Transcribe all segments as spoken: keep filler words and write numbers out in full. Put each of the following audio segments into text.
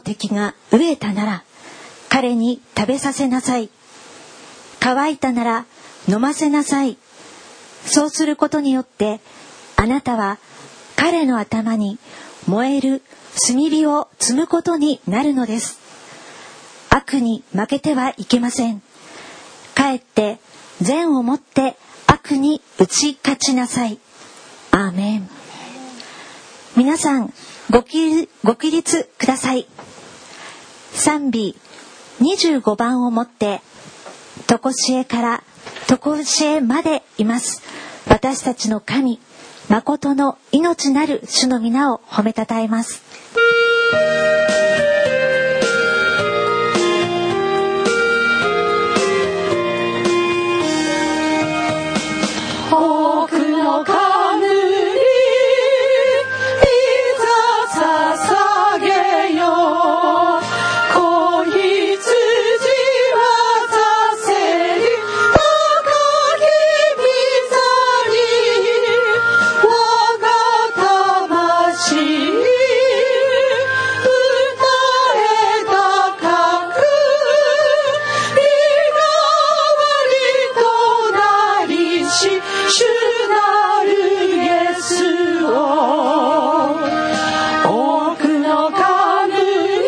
敵が飢えたなら彼に食べさせなさい。乾いたなら飲ませなさい。そうすることによってあなたは彼の頭に燃える炭火を積むことになるのです。悪に負けてはいけません。かえって善をもって悪に打ち勝ちなさい。アーメン。皆さんご起ご起立ください。賛美にじゅうごばんをもってとこしえからとこしえまでいます私たちの神、誠の命なる主の皆を褒めたたえます。 多くの神にいざ捧げよう。子羊はさせり高き御座に我が魂歌え高く身代わりとなりし主なるイエスを。多くの神に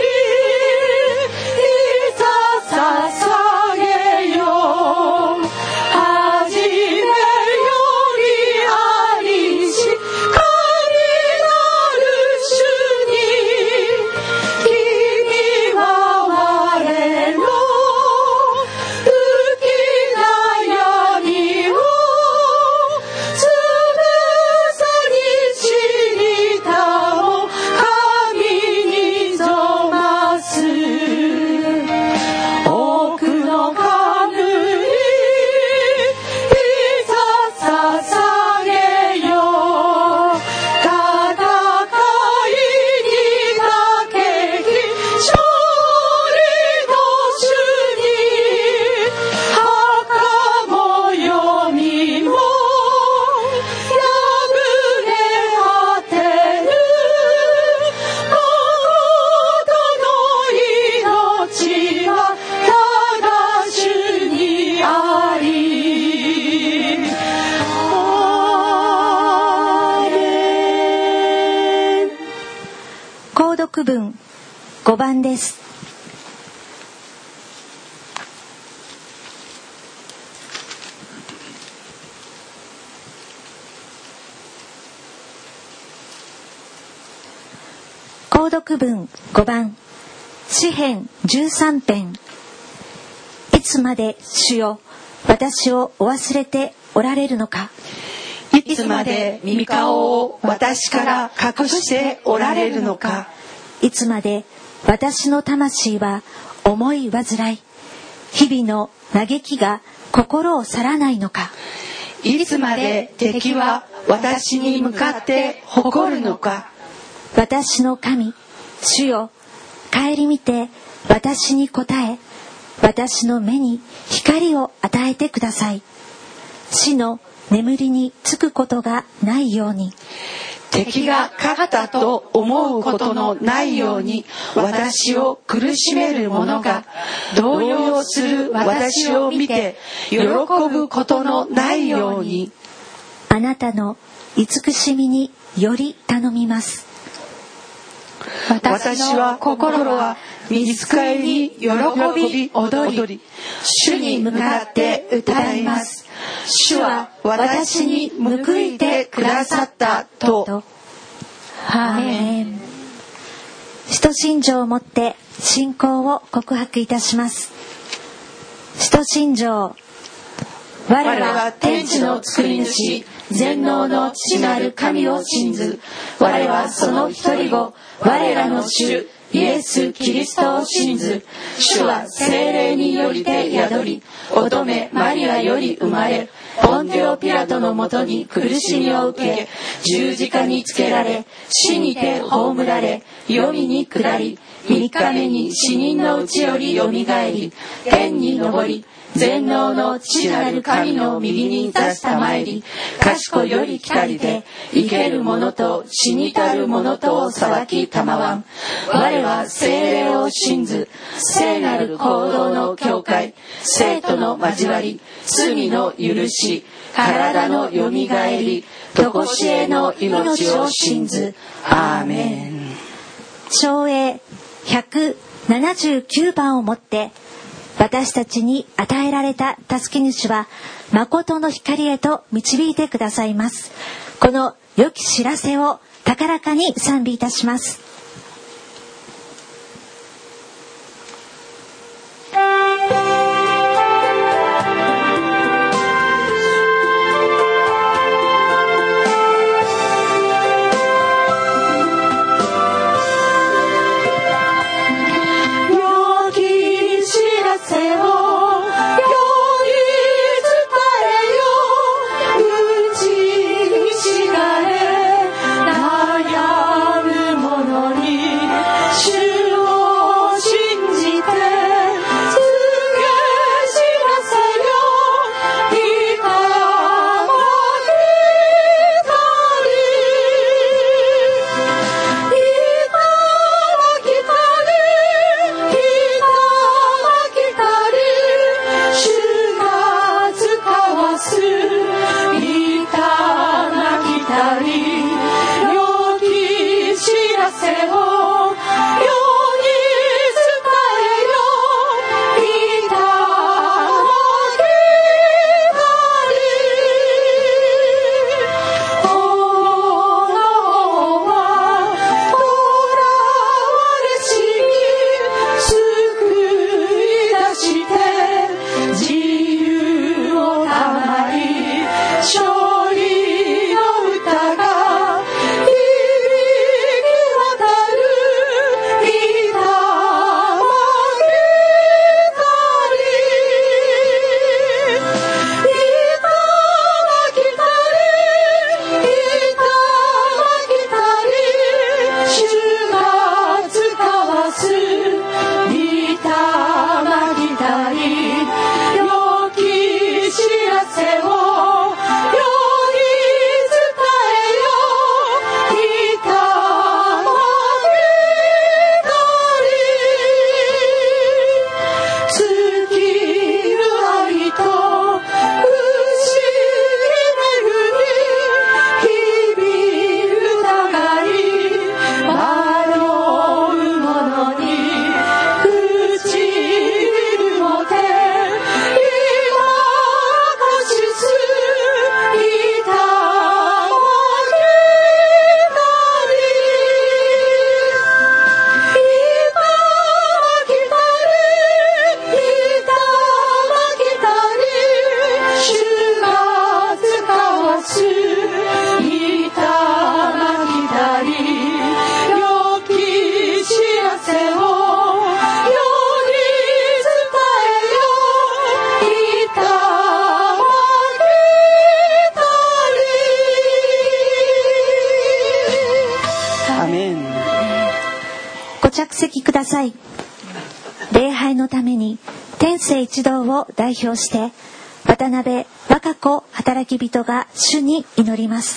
いざ捧げよう。はじめよりありし神なる主に君は我の浮き悩みをつぶさに知りたも神にぞます多くの神にいざ捧げよう。戦いにかけき勝利の主に墓も読みも破れ果てる誠の命はただ主にあり。アーメン。 購読文ごばんです。購読文ごばん、詩編じゅうさんぺん。いつまで主よ私をお忘れておられるのか。 いつまで御顔を私から隠しておられるのか。 いつまで私の魂は思い煩い、日々の嘆きが心を去らないのか。 いつまで敵は私に向かって誇るのか。 私の神、主よ、顧みて私に答え、私の目に光を与えてください。死の眠りにつくことがないように。 敵が勝ったと思うことのないように私を苦しめる者が動揺する私を見て喜ぶことのないように。 あなたの慈しみにより頼みます。 私は心は御使いに喜び踊り主に向かって歌います。主は私に報いてくださったと。 アーメン。使徒信条をもって信仰を告白いたします。使徒信条。 我は天地の作り主全能の父なる神を信ず。我はその一人子我らの主イエス・キリストを信ず。主は聖霊によりて宿り乙女マリアより生まれポンテオ・ピラトのもとに苦しみを受け十字架につけられ死にて葬られ黄泉に下り三日目に死人のうちよりよみがえり天に昇り全能の父なる神の右に座したまいり、賢より来たりで、生ける者と死にたる者とを裁きたまわん。我は聖霊を信ず、聖なる行動の教会、生徒の交わり、罪の許し、体のよみがえり、とこしえの命を信ず。アーメン。 唱詠ひゃくななじゅうきゅうばんをもって、私たちに与えられた助け主は誠の光へと導いてくださいます。この良き知らせを高らかに賛美いたします。礼拝のために天聖一同を代表して渡辺和歌子働き人が主に祈ります。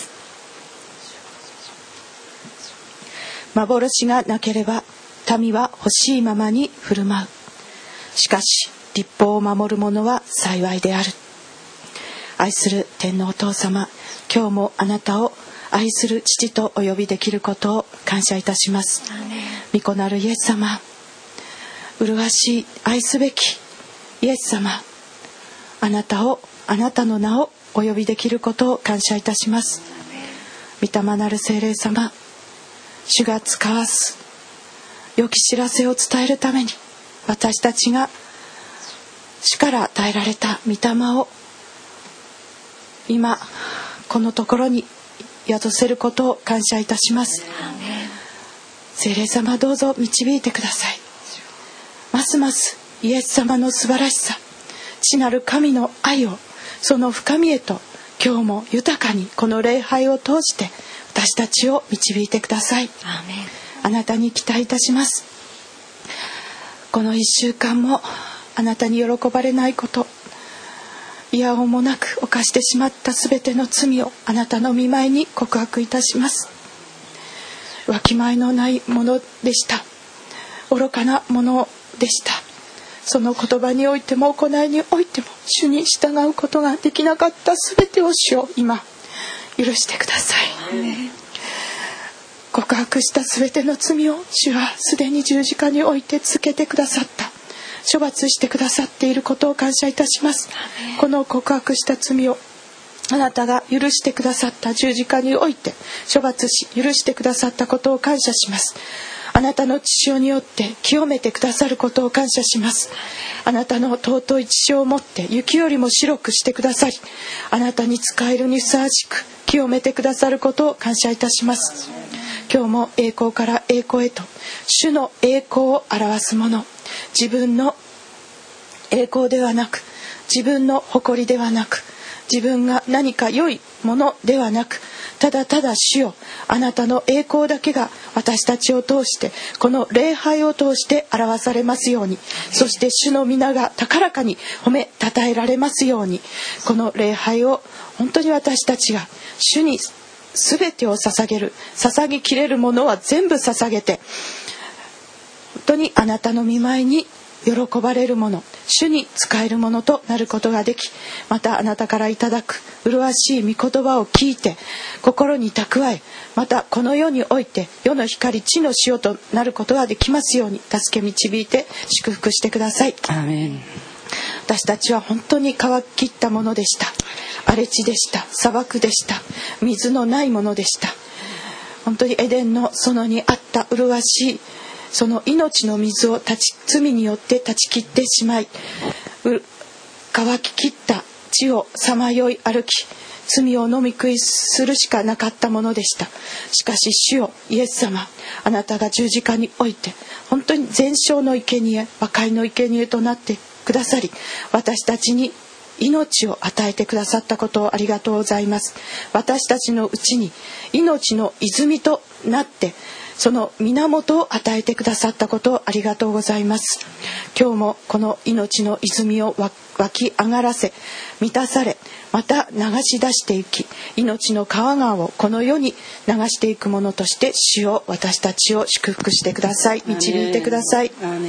幻がなければ民は欲しいままに振る舞う。しかし律法を守る者は幸いである。愛する天皇お父様、今日もあなたを愛する父とお呼びできることを感謝いたします。御子なるイエス様、麗しい愛すべきイエス様、あなたをあなたの名をお呼びできることを感謝いたします。御霊なる聖霊様、主が使わす良き知らせを伝えるために、私たちが主から与えられた御霊を今このところに宿せることを感謝いたします。聖霊様、どうぞ導いてください。ますますイエス様の素晴らしさ、父なる神の愛を、その深みへと今日も豊かにこの礼拝を通して私たちを導いてください。アーメン。あなたに期待いたします。この一週間もあなたに喜ばれないこと、 いやおもなく犯してしまったすべての罪をあなたの御前に告白いたします。わきまえのないものでした。愚かなものでした。その言葉においても行いにおいても主に従うことができなかったすべてを主を今許してください。告白したすべての罪を主はすでに十字架においてつけてくださった、処罰してくださっていることを感謝いたします。この告白した罪をあなたが許してくださった十字架において処罰し許してくださったことを感謝します。あなたの血潮によって清めてくださることを感謝します。あなたの尊い血潮をもって雪よりも白くしてくださり、あなたに仕えるにふさわしく清めてくださることを感謝いたします。今日も栄光から栄光へと主の栄光を表すもの、自分の栄光ではなく、自分の誇りではなく、自分が何か良いものではなく、ただただ主よ、あなたの栄光だけが私たちを通して、この礼拝を通して表されますように、そして主の皆が高らかに褒めたたえられますように、この礼拝を本当に私たちが主に全てを捧げる、捧げきれるものは全部捧げて、本当にあなたの御前に喜ばれるもの、主に仕えるものとなることができ、またあなたからいただく麗しい御言葉を聞いて心に蓄え、またこの世において世の光地の塩となることができますように助け導いて祝福してください。 アーメン。 私たちは本当に乾ききったものでした。荒れ地でした。砂漠でした。水のないものでした。本当にエデンの園にあった麗しいその命の水を断ち罪によって断ち切ってしまい、乾ききった地をさまよい歩き、罪を飲み食いするしかなかったものでした。しかし主よ、イエス様、あなたが十字架において本当に全焼の生贄、和解の生贄となってくださり、私たちに命を与えてくださったことをありがとうございます。私たちのうちに命の泉となってその源を与えてくださったことをありがとうございます。今日もこの命の泉を湧き上がらせ、満たされ、また流し出していき、命の川川をこの世に流していくものとして主を、私たちを祝福してください。導いてください。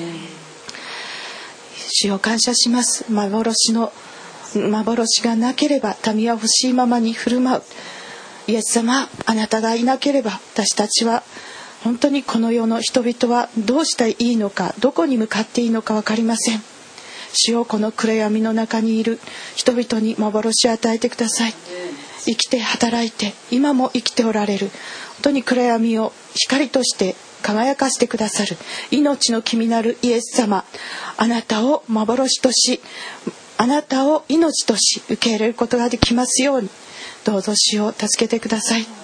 主を感謝します。幻の幻がなければ民は欲しいままに振る舞う。イエス様、あなたがいなければ私たちは本当にこの世の人々はどうしたらいいのか、どこに向かっていいのか分かりません。主よ、この暗闇の中にいる人々に幻を与えてください。生きて働いて今も生きておられる、本当に暗闇を光として輝かしてくださる命の君なるイエス様、あなたを幻とし、あなたを命とし受け入れることができますように、どうぞ主を助けてください。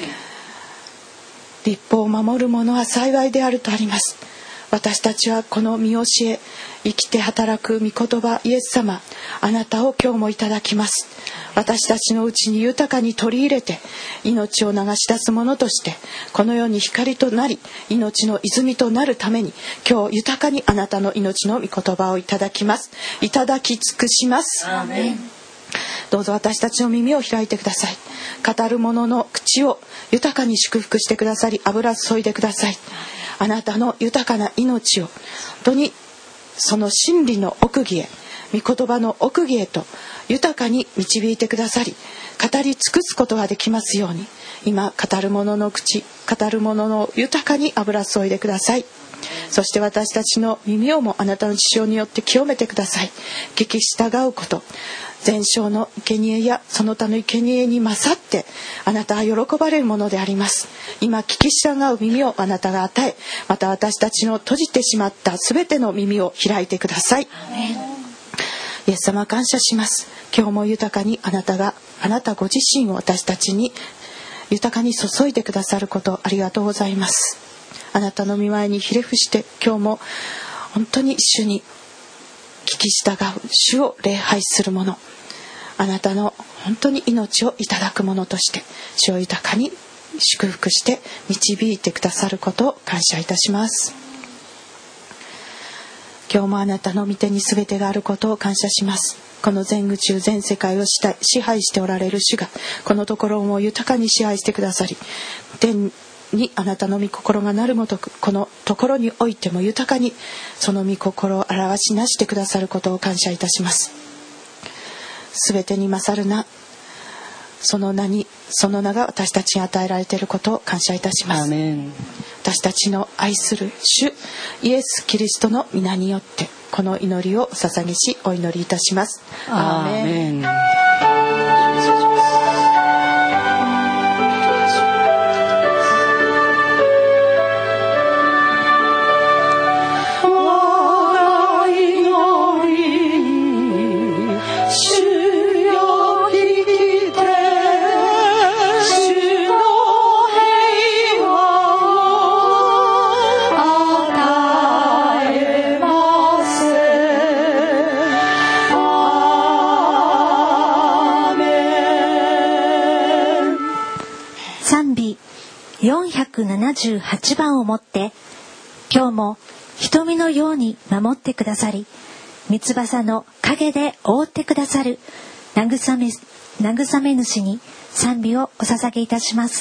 律法を守る者は幸いであるとあります。私たちはこの見教え、生きて働く御言葉、イエス様、あなたを今日もいただきます。私たちのうちに豊かに取り入れて、命を流し出すものとしてこの世に光となり、命の泉となるために、今日豊かにあなたの命の御言葉をいただきます。いただき尽くします。アーメン。どうぞ私たちの耳を開いてください。語る者の口を豊かに祝福してくださり、油注いでください。あなたの豊かな命を本当にその真理の奥義へ、御言葉の奥義へと豊かに導いてくださり、語り尽くすことができますように、今語る者の口、語る者の豊かに油注いでください。そして私たちの耳をもあなたの血潮によって清めてください。聞き従うこと、全焼の生贄やその他の生贄に勝ってあなたは喜ばれるものであります。今聞き従う耳をあなたが与え、また私たちの閉じてしまったすべての耳を開いてください。イエス様、感謝します。今日も豊かにあなたが、あなたご自身を私たちに豊かに注いでくださることありがとうございます。あなたの御前にひれ伏して今日も本当に主に聞き従う、主を礼拝する者、あなたの本当に命をいただくものとして主を豊かに祝福して導いてくださることを感謝いたします。今日もあなたの御手に全てがあることを感謝します。 この全宇宙全世界を支配しておられる主がこのところをも豊かに支配してくださり、天にあなたの御心がなるごとくこのところにおいても豊かにその御心を表しなしてくださることを感謝いたします。すべてに勝るなその名にその名が私たちに与えられていることを感謝いたします。 アーメン。 私たちの愛する主イエス・キリストの皆によってこの祈りを捧げしお祈りいたします。 アーメン。 よんひゃくななじゅうはちばんをもって今日も瞳のように守ってくださり、三翼の影で覆ってくださる慰め、慰め主に賛美をお捧げいたします。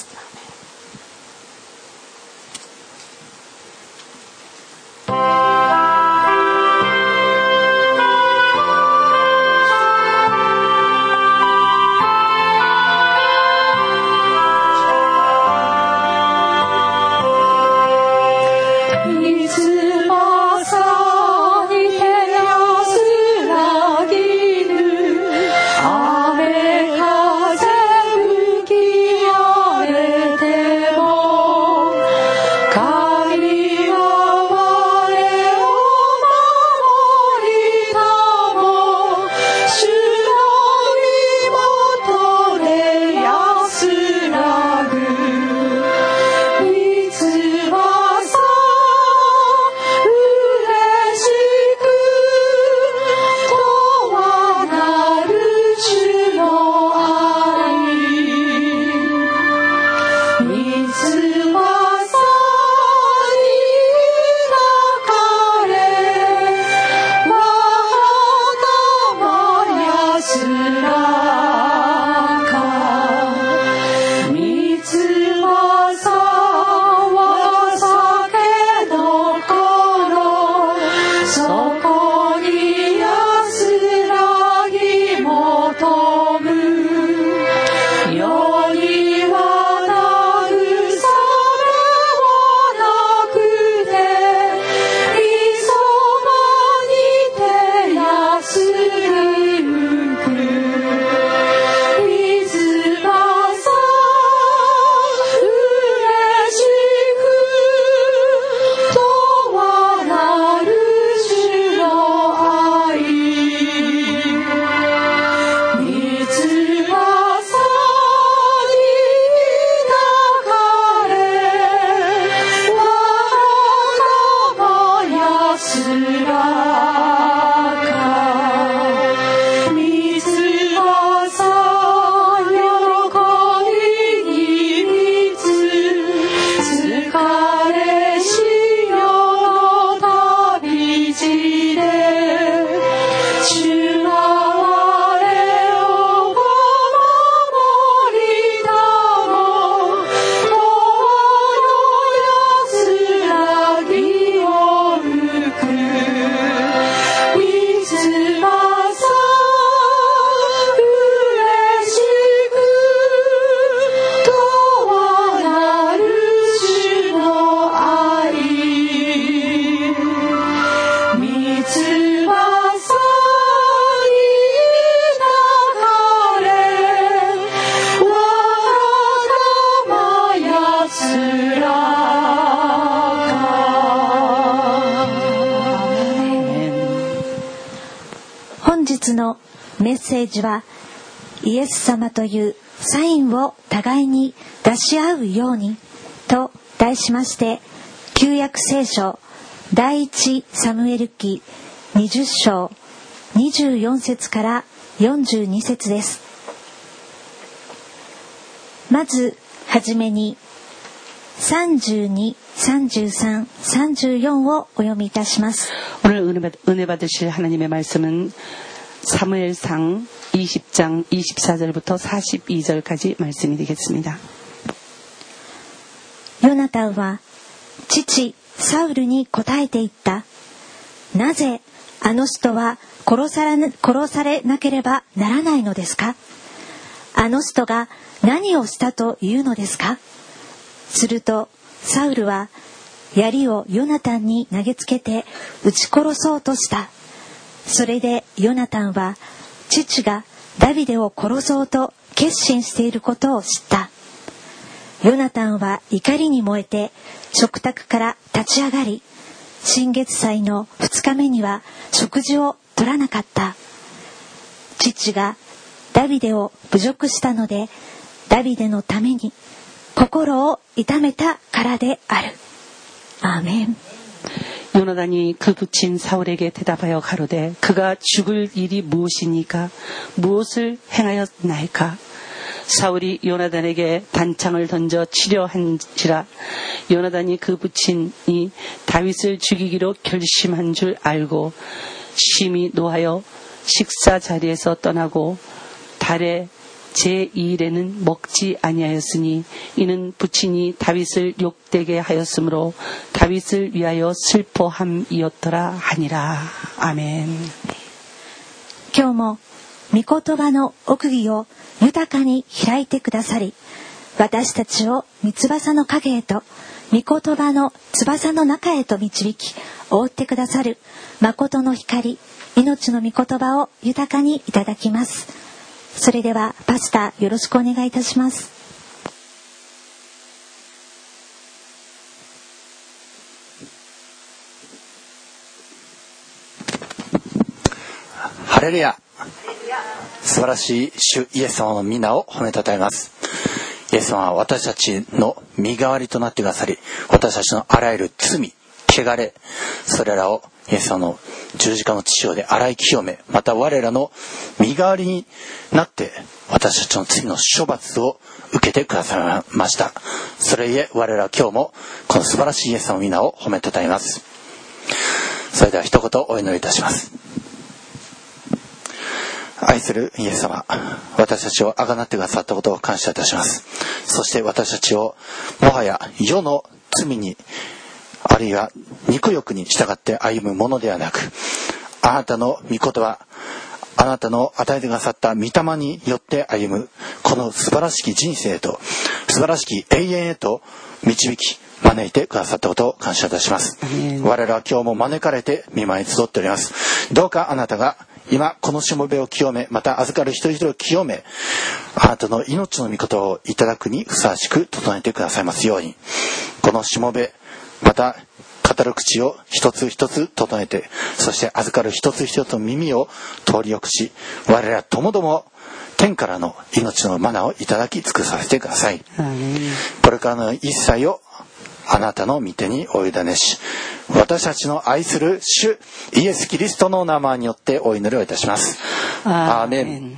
のメッセージはイエス様というサインを互いに出し合うようにと題しまして、旧約聖書第一サムエル記にじゅっ章にじゅうよん節からよんじゅうに節です。まずはじめにさんじゅうに、さんじゅうさん、さんじゅうよんをお読みいたします。 오늘 은혜 받으실 하나님의 말씀은 사무엘상 이십 장 이십사 절부터 사십이 절까지 말씀이 되겠습니다. ヨナタンは父サウルに答えて言った。なぜあの人は殺され、殺されなければならないのですか？あの人が何をしたというのですか？するとサウルは槍をヨナタンに投げつけて撃ち殺そうとした。それでヨナタンは父がダビデを殺そうと決心していることを知った。ヨナタンは怒りに燃えて食卓から立ち上がり、新月祭のふつかめには食事を取らなかった。父がダビデを侮辱したので、ダビデのために心を痛めたからである。アーメン。 요나단이 그 부친 사울에게 대답하여 가로되 그가 죽을 일이 무엇이니까 무엇을 행하였나이까? 사울이 요나단에게 단창을 던져 치려한지라. 요나단이 그 부친이 다윗을 죽이기로 결심한 줄 알고 심히 노하여 식사 자리에서 떠나고 달에 제이 일에는 먹지 아니하였으니 이는 부친이 다윗을 욕되게 하였으므로 다윗을 위하여 슬퍼함이었더라 하니라. 아멘. 今日も御言葉の奥義を豊かに開いてくださり、私たちを御翼の影へと御言葉の翼の中へと導き覆ってくださる誠の光、命の御言葉を豊かにいただきます。それではパスタよろしくお願いいたします。 ハレルヤ。素晴らしい主イエス様の皆を褒めたたえます。イエス様は私たちの身代わりとなってくださり、私たちのあらゆる罪、汚れ、それらをイエス様の十字架の血潮で洗い清め、また我らの身代わりになって私たちの罪の処罰を受けてくださいました。それゆえ我らは今日もこの素晴らしいイエス様の皆を褒めたたえます。それでは一言お祈りいたします。愛するイエス様、私たちをあがなってくださったことを感謝いたします。そして私たちをもはや世の罪にあるいは肉欲に従って歩むものではなく、あなたの御言葉、あなたの与えてくださった御霊によって歩むこの素晴らしき人生へと素晴らしき永遠へと導き招いてくださったことを感謝いたします。我らは今日も招かれて御前に集っております。どうかあなたが今このしもべを清め、また預かる一人一人を清め、あなたの命の御言葉をいただくにふさわしく整えてくださいますように、このしもべ、また語る口を一つ一つ整えて、そして預かる一つ一つの耳を通りよくし、我らともども天からの命のマナをいただき尽くさせてください。これからの一切をあなたの御手にお委ねし、私たちの愛する主イエス・キリストの名前によってお祈りをいたします。アーメン。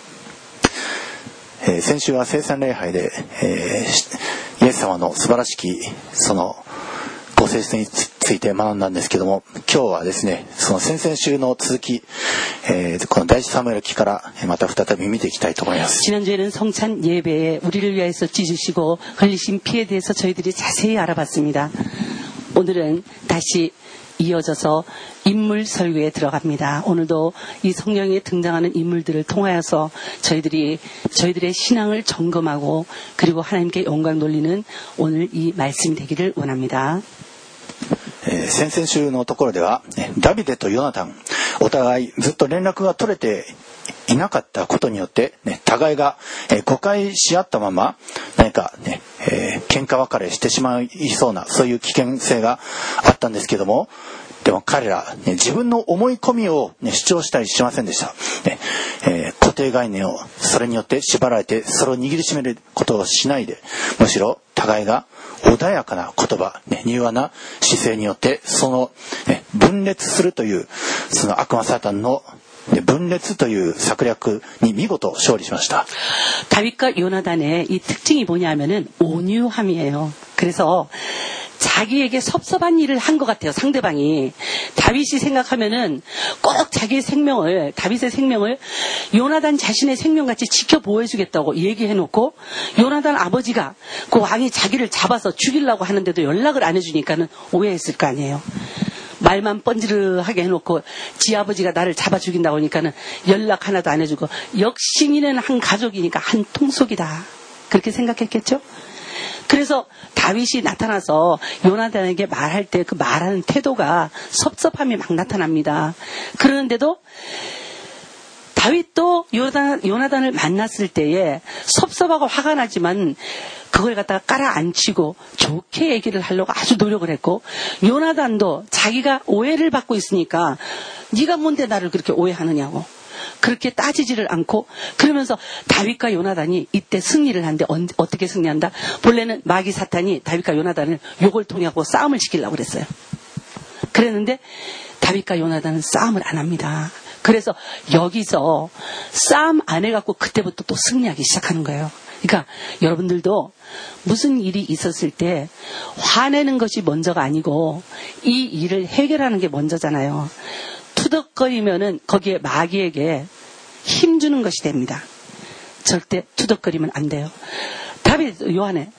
えー、先週は聖餐礼拝で、えー、イエス様の素晴らしきそのご性質について学んだんですけども、今日はですね、その先々週の続き、えー、この第一サムエル記からまた再び見ていきたいと思います。 지난주에는 성찬 예배에 우리를 위해서 찢으시고 흘리신 피에 대해서 저희들이 자세히 알아봤습니다. 오늘은 다시 이어져서 인물 설교에 들어갑니다. 오늘도 이 성경에 등장하는 인물들을 통하여서 저희들이 저희들의 신앙을 점검하고 그리고 하나님께 영광 돌리는 오늘 이 말씀이 되기를 원합니다. えー、先々週のところではダビデとヨナタンお互いずっと連絡が取れていなかったことによって、ね、互いが、えー、誤解し合ったまま何かね、えー、喧嘩別れしてしまいそうなそういう危険性があったんですけども、でも彼ら、ね、自分の思い込みを、ね、主張したりしませんでした、ねえー、固定概念をそれによって縛られてそれを握りしめることをしないで、むしろ互いが穏やかな言葉、ね、柔和な姿勢によってその、ね、分裂するというその悪魔サタンの分裂という策略に見事勝利しました。 다윗과 요나단의 이 특징이 뭐냐면은 온유함이에요. 그래서 자기에게 섭섭한 일을 한 것 같아요. 상대방이. 다윗이 생각하면은 꼭 자기의 생명을, 다윗의 생명을 요나단 자신의 생명같이 지켜보호해주겠다고 얘기해놓고, 요나단 아버지가 그 왕이 자기를 잡아서 죽이려고 하는데도 연락을 안 해주니까는 오해했을 거 아니에요. 말만 뻔지르하게 해놓고 지 아버지가 나를 잡아 죽인다고 하니까는 연락 하나도 안 해주고, 역시 니는 한 가족이니까 한 통속이다, 그렇게 생각했겠죠. 그래서 다윗이 나타나서 요나단에게 말할 때 그 말하는 태도가 섭섭함이 막 나타납니다. 그러는데도 다윗도 요나단, 요나단을 만났을 때에 섭섭하고 화가 나지만 그걸 갖다가 깔아앉히고 좋게 얘기를 하려고 아주 노력을 했고, 요나단도 자기가 오해를 받고 있으니까 네가 뭔데 나를 그렇게 오해하느냐고 그렇게 따지지를 않고, 그러면서 다윗과 요나단이 이때 승리를 하는데 어떻게 승리한다? 본래는 마귀 사탄이 다윗과 요나단을 욕을 통하고 싸움을 시키려고 그랬어요. 그랬는데 다윗과 요나단은 싸움을 안 합니다. 그래서 여기서 싸움 안 해갖고 그때부터 또 승리하기 시작하는 거예요. 그러니까 여러분들도 무슨 일이 있었을 때 화내는 것이 먼저가 아니고 이 일을 해결하는 게 먼저잖아요. 투덕거리면은 거기에 마귀에게 힘주는 것이 됩니다. 절대 투덕거리면 안 돼요. 다윗 요한에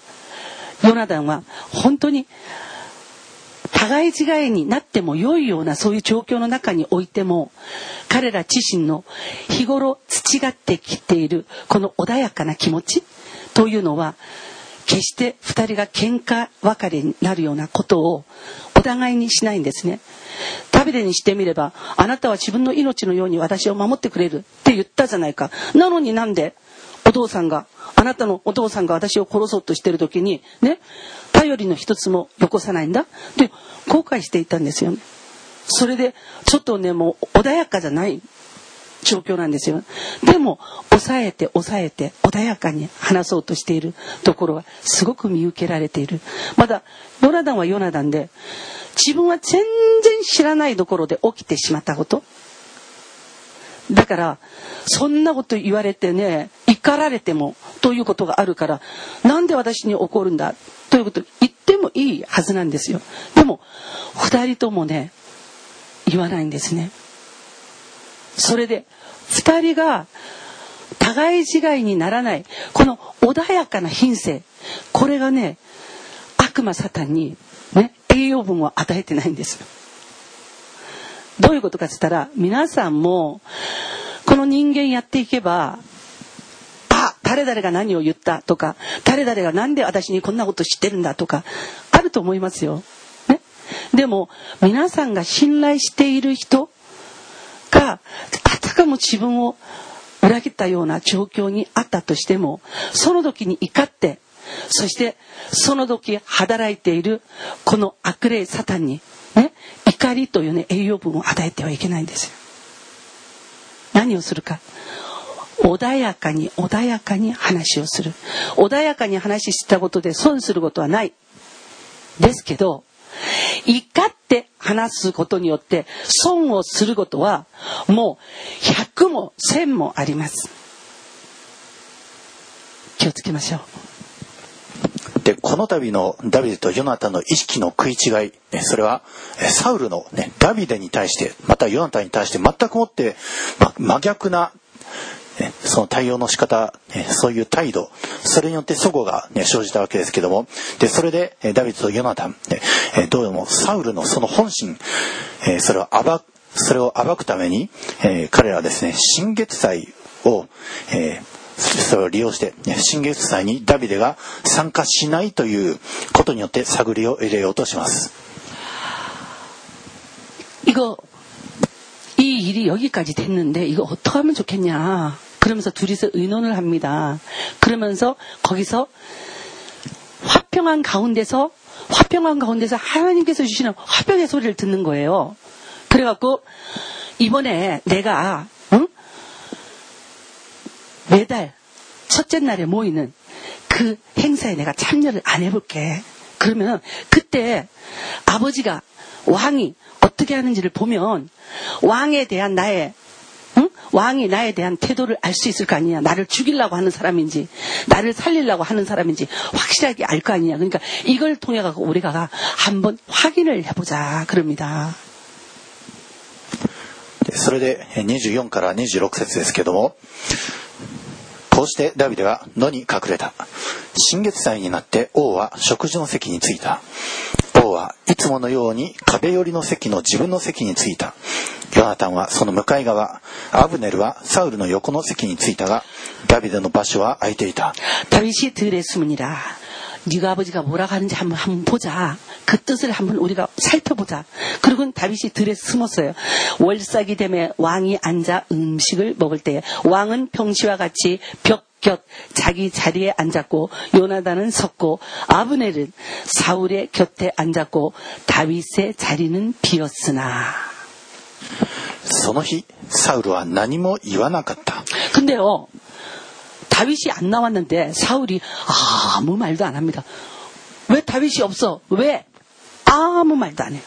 요나단과本当に互い違いになっても良いようなそういう状況の中においても、彼ら自身の日頃培ってきているこの穏やかな気持ちというのは、決して二人が喧嘩別れになるようなことをお互いにしないんですね。ダビデにしてみれば、あなたは自分の命のように私を守ってくれるって言ったじゃないか。なのになんでお父さんが、あなたのお父さんが私を殺そうとしている時にね、頼りの一つもよこさないんだって後悔していたんですよね。それでちょっとね、もう穏やかじゃない状況なんですよ。でも抑えて抑えて穏やかに話そうとしているところがすごく見受けられている。まだヨナダンはヨナダンで、自分は全然知らないところで起きてしまったこと。だからそんなこと言われてね、怒られてもということがあるから、なんで私に怒るんだということ言ってもいいはずなんですよ。でも二人ともね、言わないんですね。それで二人が互い違いにならないこの穏やかな品性、これがね、悪魔サタンにね、栄養分を与えてないんですよ。どういうことかって言ったら、皆さんもこの人間やっていけば、あ、誰々が何を言ったとか、誰々がなんで私にこんなこと知ってるんだとかあると思いますよ、ね、でも皆さんが信頼している人があたかも自分を裏切ったような状況にあったとしても、その時に怒って、そしてその時働いているこの悪霊サタンにね、怒りというね、栄養分を与えてはいけないんですよ。何をするか、穏やかに穏やかに話をする。穏やかに話したことで損することはないですけど、怒って話すことによって損をすることはもうひゃくもせんもあります。気をつけましょう。 でこの度のダビデとヨナタンの意識の食い違い、それはサウルの、ね、ダビデに対してまたヨナタンに対して全くもって、ま、真逆なその対応の仕方、そういう態度、それによって齟齬が、ね、生じたわけですけども、でそれでダビデとヨナタン、どうもサウルのその本心、それを暴く、それを暴くために、彼らはですね、新月祭を、それを利用して新月祭にダビデが参加しないということによって探りを入れようとします。 이거 이 일이 여기까지 됐는데 이거 어떻게 하면 좋겠냐. 그러면서 둘이서 의논을 합니다. 그러면서 거기서 화평한 가운데서 화평한 가운데서 하나님께서 주시는 화평의 소리를 듣는 거예요. 그래갖고 이번에 내가 응? 매달 첫째 날에 모이는 그 행사에 내가 참여를 안 해볼게. 그러면 그때 아버지가 왕이 어떻게 하는지를 보면 왕에 대한 나의 응? 왕이 나에 대한 태도를 알 수 있을 거 아니냐. 나를 죽이려고 하는 사람인지 나를 살리려고 하는 사람인지 확실하게 알 거 아니냐. 그러니까 이걸 통해 갖고 우리가 한번 확인을 해보자 그럽니다. それでにじゅうよんからにじゅうろく節ですけども、こうしてダビデは野に隠れた。新月祭になって王は食事の席に着いた。王はいつものように壁寄りの席の自分の席に着いた。ヨナタンはその向かい側、アブネルはサウルの横の席に着いたが、ダビデの場所は空いていた。 다윗이 들에 숨으니라. 네가 아버지가 뭐라고 하는지 한번, 한번 보자. 그 뜻을 한번 우리가 살펴보자. 그리고 다윗이 들에 숨었어요. 월삭이 되매 왕이 앉아 음식을 먹을 때 왕은 평시와 같이 벽 곁 자기 자리에 앉았고 요나단은 섰고 아브넬은 사울의 곁에 앉았고 다윗의 자리는 비었으나. その日、サウルは何も言わなかった。 근데요, 다윗이 안 나왔는데 사울이 아무 말도 안 합니다. 왜 다윗이 없어? 왜? 아무 말도 안 해요.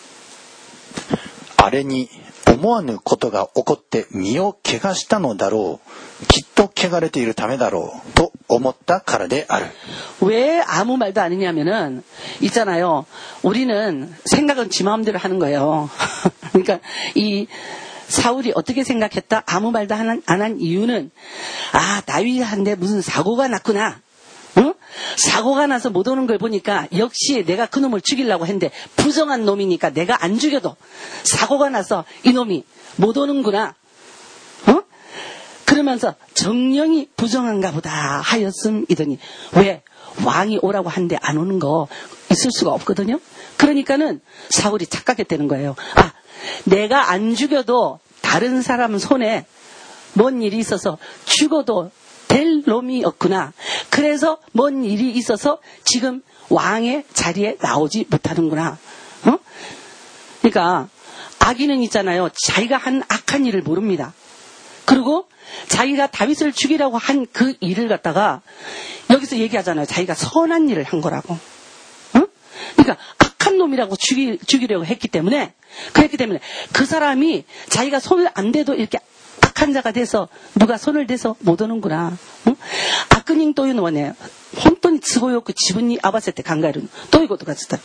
あれに思わぬことが起こって身を汚したのだろう。きっと汚れているためだろうと思ったからである。 왜 아무 말도 안 했냐면은 있잖아요. 우리는 생각은 지 마음대로 하는 거예요. 그러니까 이 사울이 어떻게 생각했다? 아무 말도 안 한 이유는 아 다윗한테 무슨 사고가 났구나. 응? 사고가 나서 못 오는 걸 보니까 역시 내가 그 놈을 죽이려고 했는데 부정한 놈이니까 내가 안 죽여도 사고가 나서 이 놈이 못 오는구나. 어? 그러면서 정령이 부정한가 보다 하였음이더니 왜 왕이 오라고 하는데 안 오는 거 있을 수가 없거든요. 그러니까는 사울이 착각했다는 거예요. 아 내가 안 죽여도 다른 사람 손에 뭔 일이 있어서 죽어도 될 놈이 없구나. 그래서 뭔 일이 있어서 지금 왕의 자리에 나오지 못하는구나. 어? 그러니까 악인은 있잖아요. 자기가 한 악한 일을 모릅니다. 그리고 자기가 다윗을 죽이라고 한 그 일을 갖다가 여기서 얘기하잖아요. 자기가 선한 일을 한 거라고. 어? 그러니까 악한 놈이라고 죽이, 죽이려고 했기 때문에 그랬기 때문에 그 사람이 자기가 손을 안 대도 이렇게 악한 자가 돼서 누가 손을 대서 못 오는구나. 응? 悪人というのはね、本当に都合よく自分に合わせて考える。どういうことかって言ったら、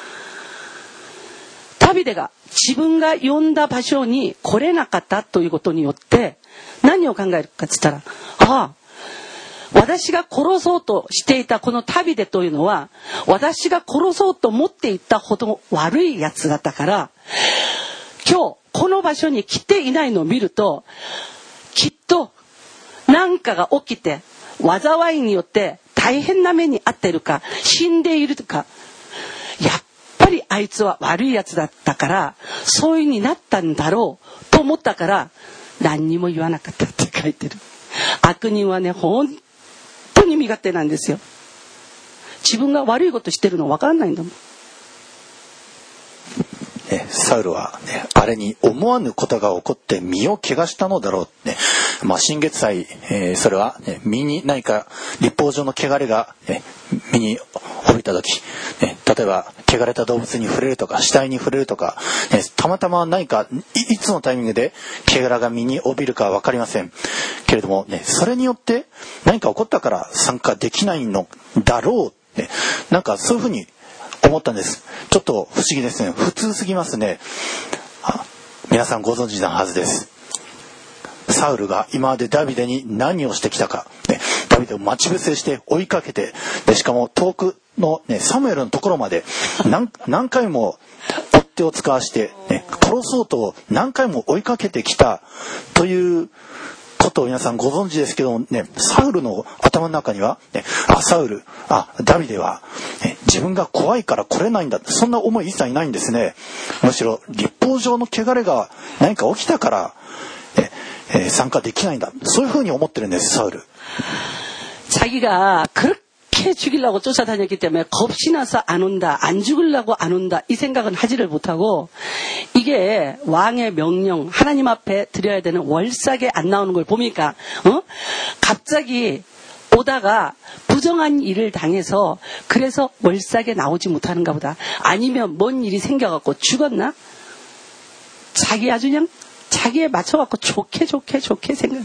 ダビデが自分が呼んだ場所に来れなかったということによって何を考えるかって言ったら、ああ、私が殺そうとしていたこのダビデというのは私が殺そうと思っていたほど悪いやつだったから、今日この場所に来ていないのを見るときっと何かが起きて災いによって大変な目に遭っているか死んでいるとか、やっぱりあいつは悪いやつだったからそういう風になったんだろうと思ったから何にも言わなかったって書いてる。悪人はね本当に身勝手なんですよ。自分が悪いことしてるの分かんないんだもん。 サウルは、ね、あれに思わぬことが起こって身を汚したのだろう、ねまあ、新月祭、えー、それは、ね、身に何か立法上の汚れが、ね、身に降りた時、ね、例えば汚れた動物に触れるとか死体に触れるとか、ね、たまたま何か い, いつのタイミングで汚れが身に帯びるかは分かりませんけれども、ね、それによって何か起こったから参加できないのだろう、ね、なんかそういうふうに思ったんです。ちょっと不思議ですね。普通すぎますね。皆さんご存知なはずです。サウルが今までダビデに何をしてきたか、ね、ダビデを待ち伏せして追いかけて、でしかも遠くの、ね、サムエルのところまで 何, 何回も追っ手を使わして、ね、殺そうと何回も追いかけてきたということを皆さんご存知ですけどもね、サウルの頭の中には、ね、あサウルあダビデは、ね、自分が怖いから来れないんだ、そんな思い一切ないんですね。むしろ立法上の汚れが何か起きたから、ねえー、参加できないんだ、そういうふうに思ってるんです。サウル 자기가 그렇게 죽이려고 쫓아다녔기 때문에 겁이 나서 안 온다, 안 죽으려고 안 온다, 이 생각은 하지를 못하고, 이게 왕의 명령, 하나님 앞에 드려야 되는 월삭에 안 나오는 걸 보니까 어? 갑자기 오다가 부정한 일을 당해서 그래서 월삭에 나오지 못하는가 보다. 아니면 뭔 일이 생겨갖고 죽었나? 자기 아주 그냥 자기에 맞춰갖고 좋게 좋게 좋게 생각.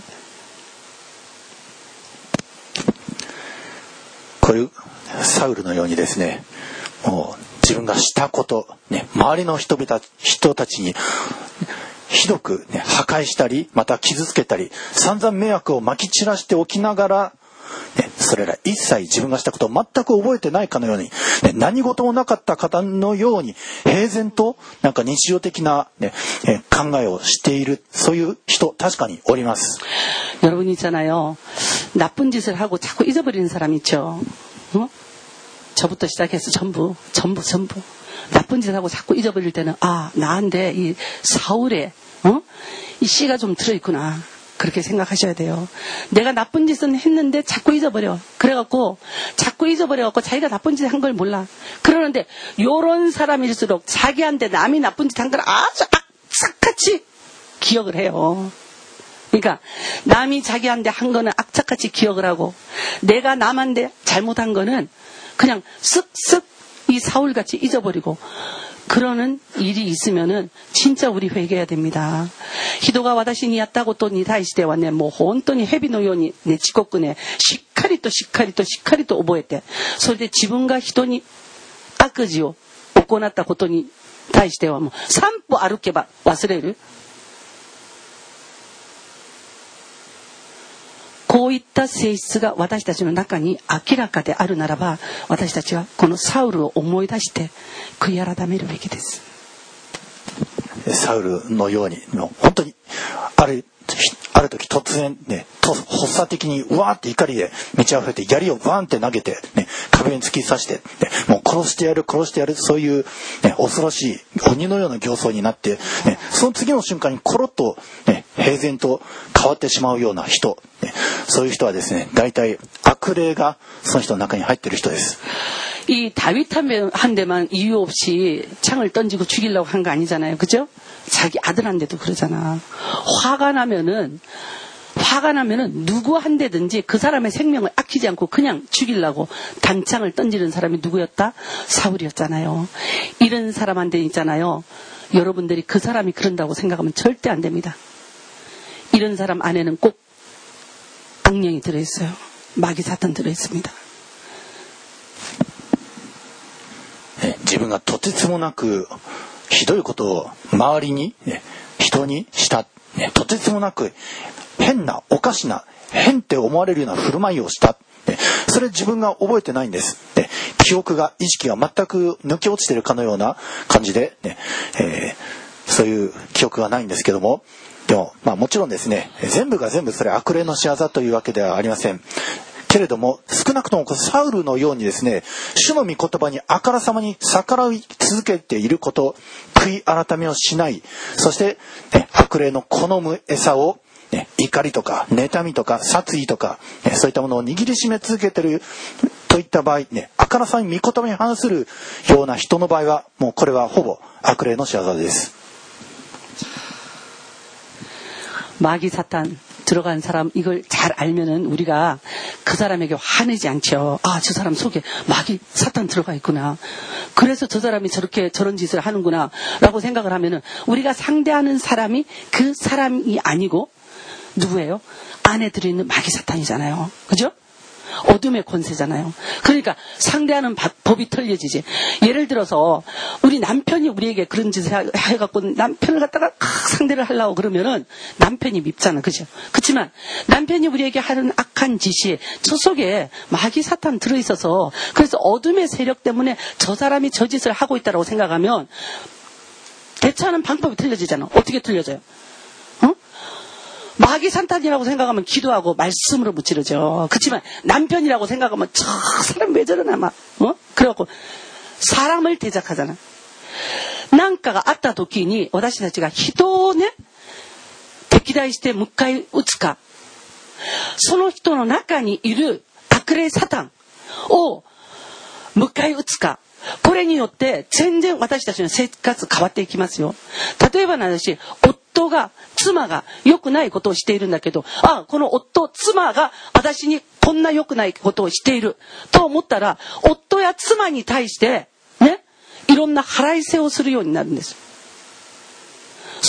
こういうサウルのようにですね、もう自分がしたこと、ね、周りの人々人たちにひどく、ね、破壊したり、また傷つけたり、散々迷惑をまき散らしておきながら、ね、それら一切自分がしたことを全く覚えてないかのように、ね、何事もなかった方のように平然となんか日常的な、ね、え考えをしている、そういう人確かにおります。 여러분 있잖아요. 나쁜 짓을 하고 자꾸 잊어버리는 사람 있죠. 어? 저부터 시작해서 전부 전부 전부 나쁜 짓을 하고 자꾸 잊어버릴 때는 아 나한테 이 사울의 어? 이 씨가 좀 들어있구나. 그렇게 생각하셔야 돼요. 내가 나쁜 짓은 했는데 자꾸 잊어버려. 그래갖고 자꾸 잊어버려갖고 자기가 나쁜 짓 한 걸 몰라. 그러는데 요런 사람일수록 자기한테 남이 나쁜 짓 한 걸 아주 악착같이 기억을 해요. 그러니까 남이 자기한테 한 거는 악착같이 기억을 하고 내가 남한테 잘못한 거는 그냥 쓱쓱 이 사울같이 잊어버리고 그러는 일이 있으면은 진짜 우리 회개해야 됩니다. 히도가 와다시にやったことに対してはね、もう本当に蛇のようにね、遅刻ね、しっかりとしっかりとしっかりと覚えて、それで自分が人に悪事を行ったことに対してはもう三歩歩けば忘れる。こういった性質が私たちの中に明らかであるならば、私たちはこのサウルを思い出して悔い改めるべきです。 サウルのように本当にあるある時突然ね、と発作的にうわーって怒りで満ち溢れて槍をバーンって投げて、ね、壁に突き刺して、ね、もう殺してやる殺してやる、そういう、ね、恐ろしい鬼のような形相になって、ね、その次の瞬間にコロッと、ね、平然と変わってしまうような人、ね、そういう人はですね、大体悪霊がその人の中に入っている人です。 이 다윗한테만 이유 없이 창을 던지고 죽이려고 한 거 아니잖아요. 그죠? 자기 아들한테도 그러잖아. 화가 나면은 화가 나면은 누구한테든지 그 사람의 생명을 아끼지 않고 그냥 죽이려고 단창을 던지는 사람이 누구였다? 사울이었잖아요. 이런 사람한테 있잖아요. 여러분들이 그 사람이 그런다고 생각하면 절대 안 됩니다. 이런 사람 안에는 꼭 악령이 들어있어요. 마귀 사탄 들어있습니다. 自分がとてつもなくひどいことを周りに、ね、人にした、ね、とてつもなく変なおかしな変って思われるような振る舞いをした、ね、それ自分が覚えてないんです、ね、記憶が意識が全く抜け落ちているかのような感じで、ねえー、そういう記憶がないんですけども、でも、まあ、もちろんですね、全部が全部それ悪霊の仕業というわけではありませんけれども、少なくともサウルのようにですね、主の御言葉にあからさまに逆らい続けていること、悔い改めをしない、そして、ね、悪霊の好む餌を、ね、怒りとか妬みとか殺意とか、ね、そういったものを握りしめ続けているといった場合、ね、あからさまに御言葉に反するような人の場合は、もうこれはほぼ悪霊の仕業です。 마귀 사탄 들어간 사람 이걸 잘 알면은 우리가 그 사람에게 화내지 않죠. 아, 저 사람 속에 마귀 사탄 들어가 있구나. 그래서 저 사람이 저렇게 저런 짓을 하는구나 라고 생각을 하면은 우리가 상대하는 사람이 그 사람이 아니고 누구예요? 안에 들어있는 마귀 사탄이잖아요. 그죠? 어둠의 권세잖아요. 그러니까 상대하는 법이 틀려지지. 예를 들어서 우리 남편이 우리에게 그런 짓을 해갖고 남편을 갖다가 상대를 하려고 그러면은 남편이 밉잖아. 그죠? 그렇지만 남편이 우리에게 하는 악한 짓이 저 속에 마귀 사탄 들어있어서 그래서 어둠의 세력 때문에 저 사람이 저 짓을 하고 있다고 생각하면 대처하는 방법이 틀려지잖아. 어떻게 틀려져요? 어? 마귀 산탄이라고 생각하면 기도하고 말씀으로 무찌르죠. 그렇지만 남편이라고 생각하면 저 사람 왜 저러나 막 어? 그래갖고 사람을 대적하잖아. なんかがあった時に私たちが人をね敵対して迎え撃つか、その人の中にいる悪霊サタンを迎え撃つか、これによって全然私たちの生活変わっていきますよ。例えばの話、夫が妻が良くないことをしているんだけど、あ、この夫妻が私にこんな良くないことをしていると思ったら、夫や妻に対してね、いろんな腹いせをするようになるんです。そ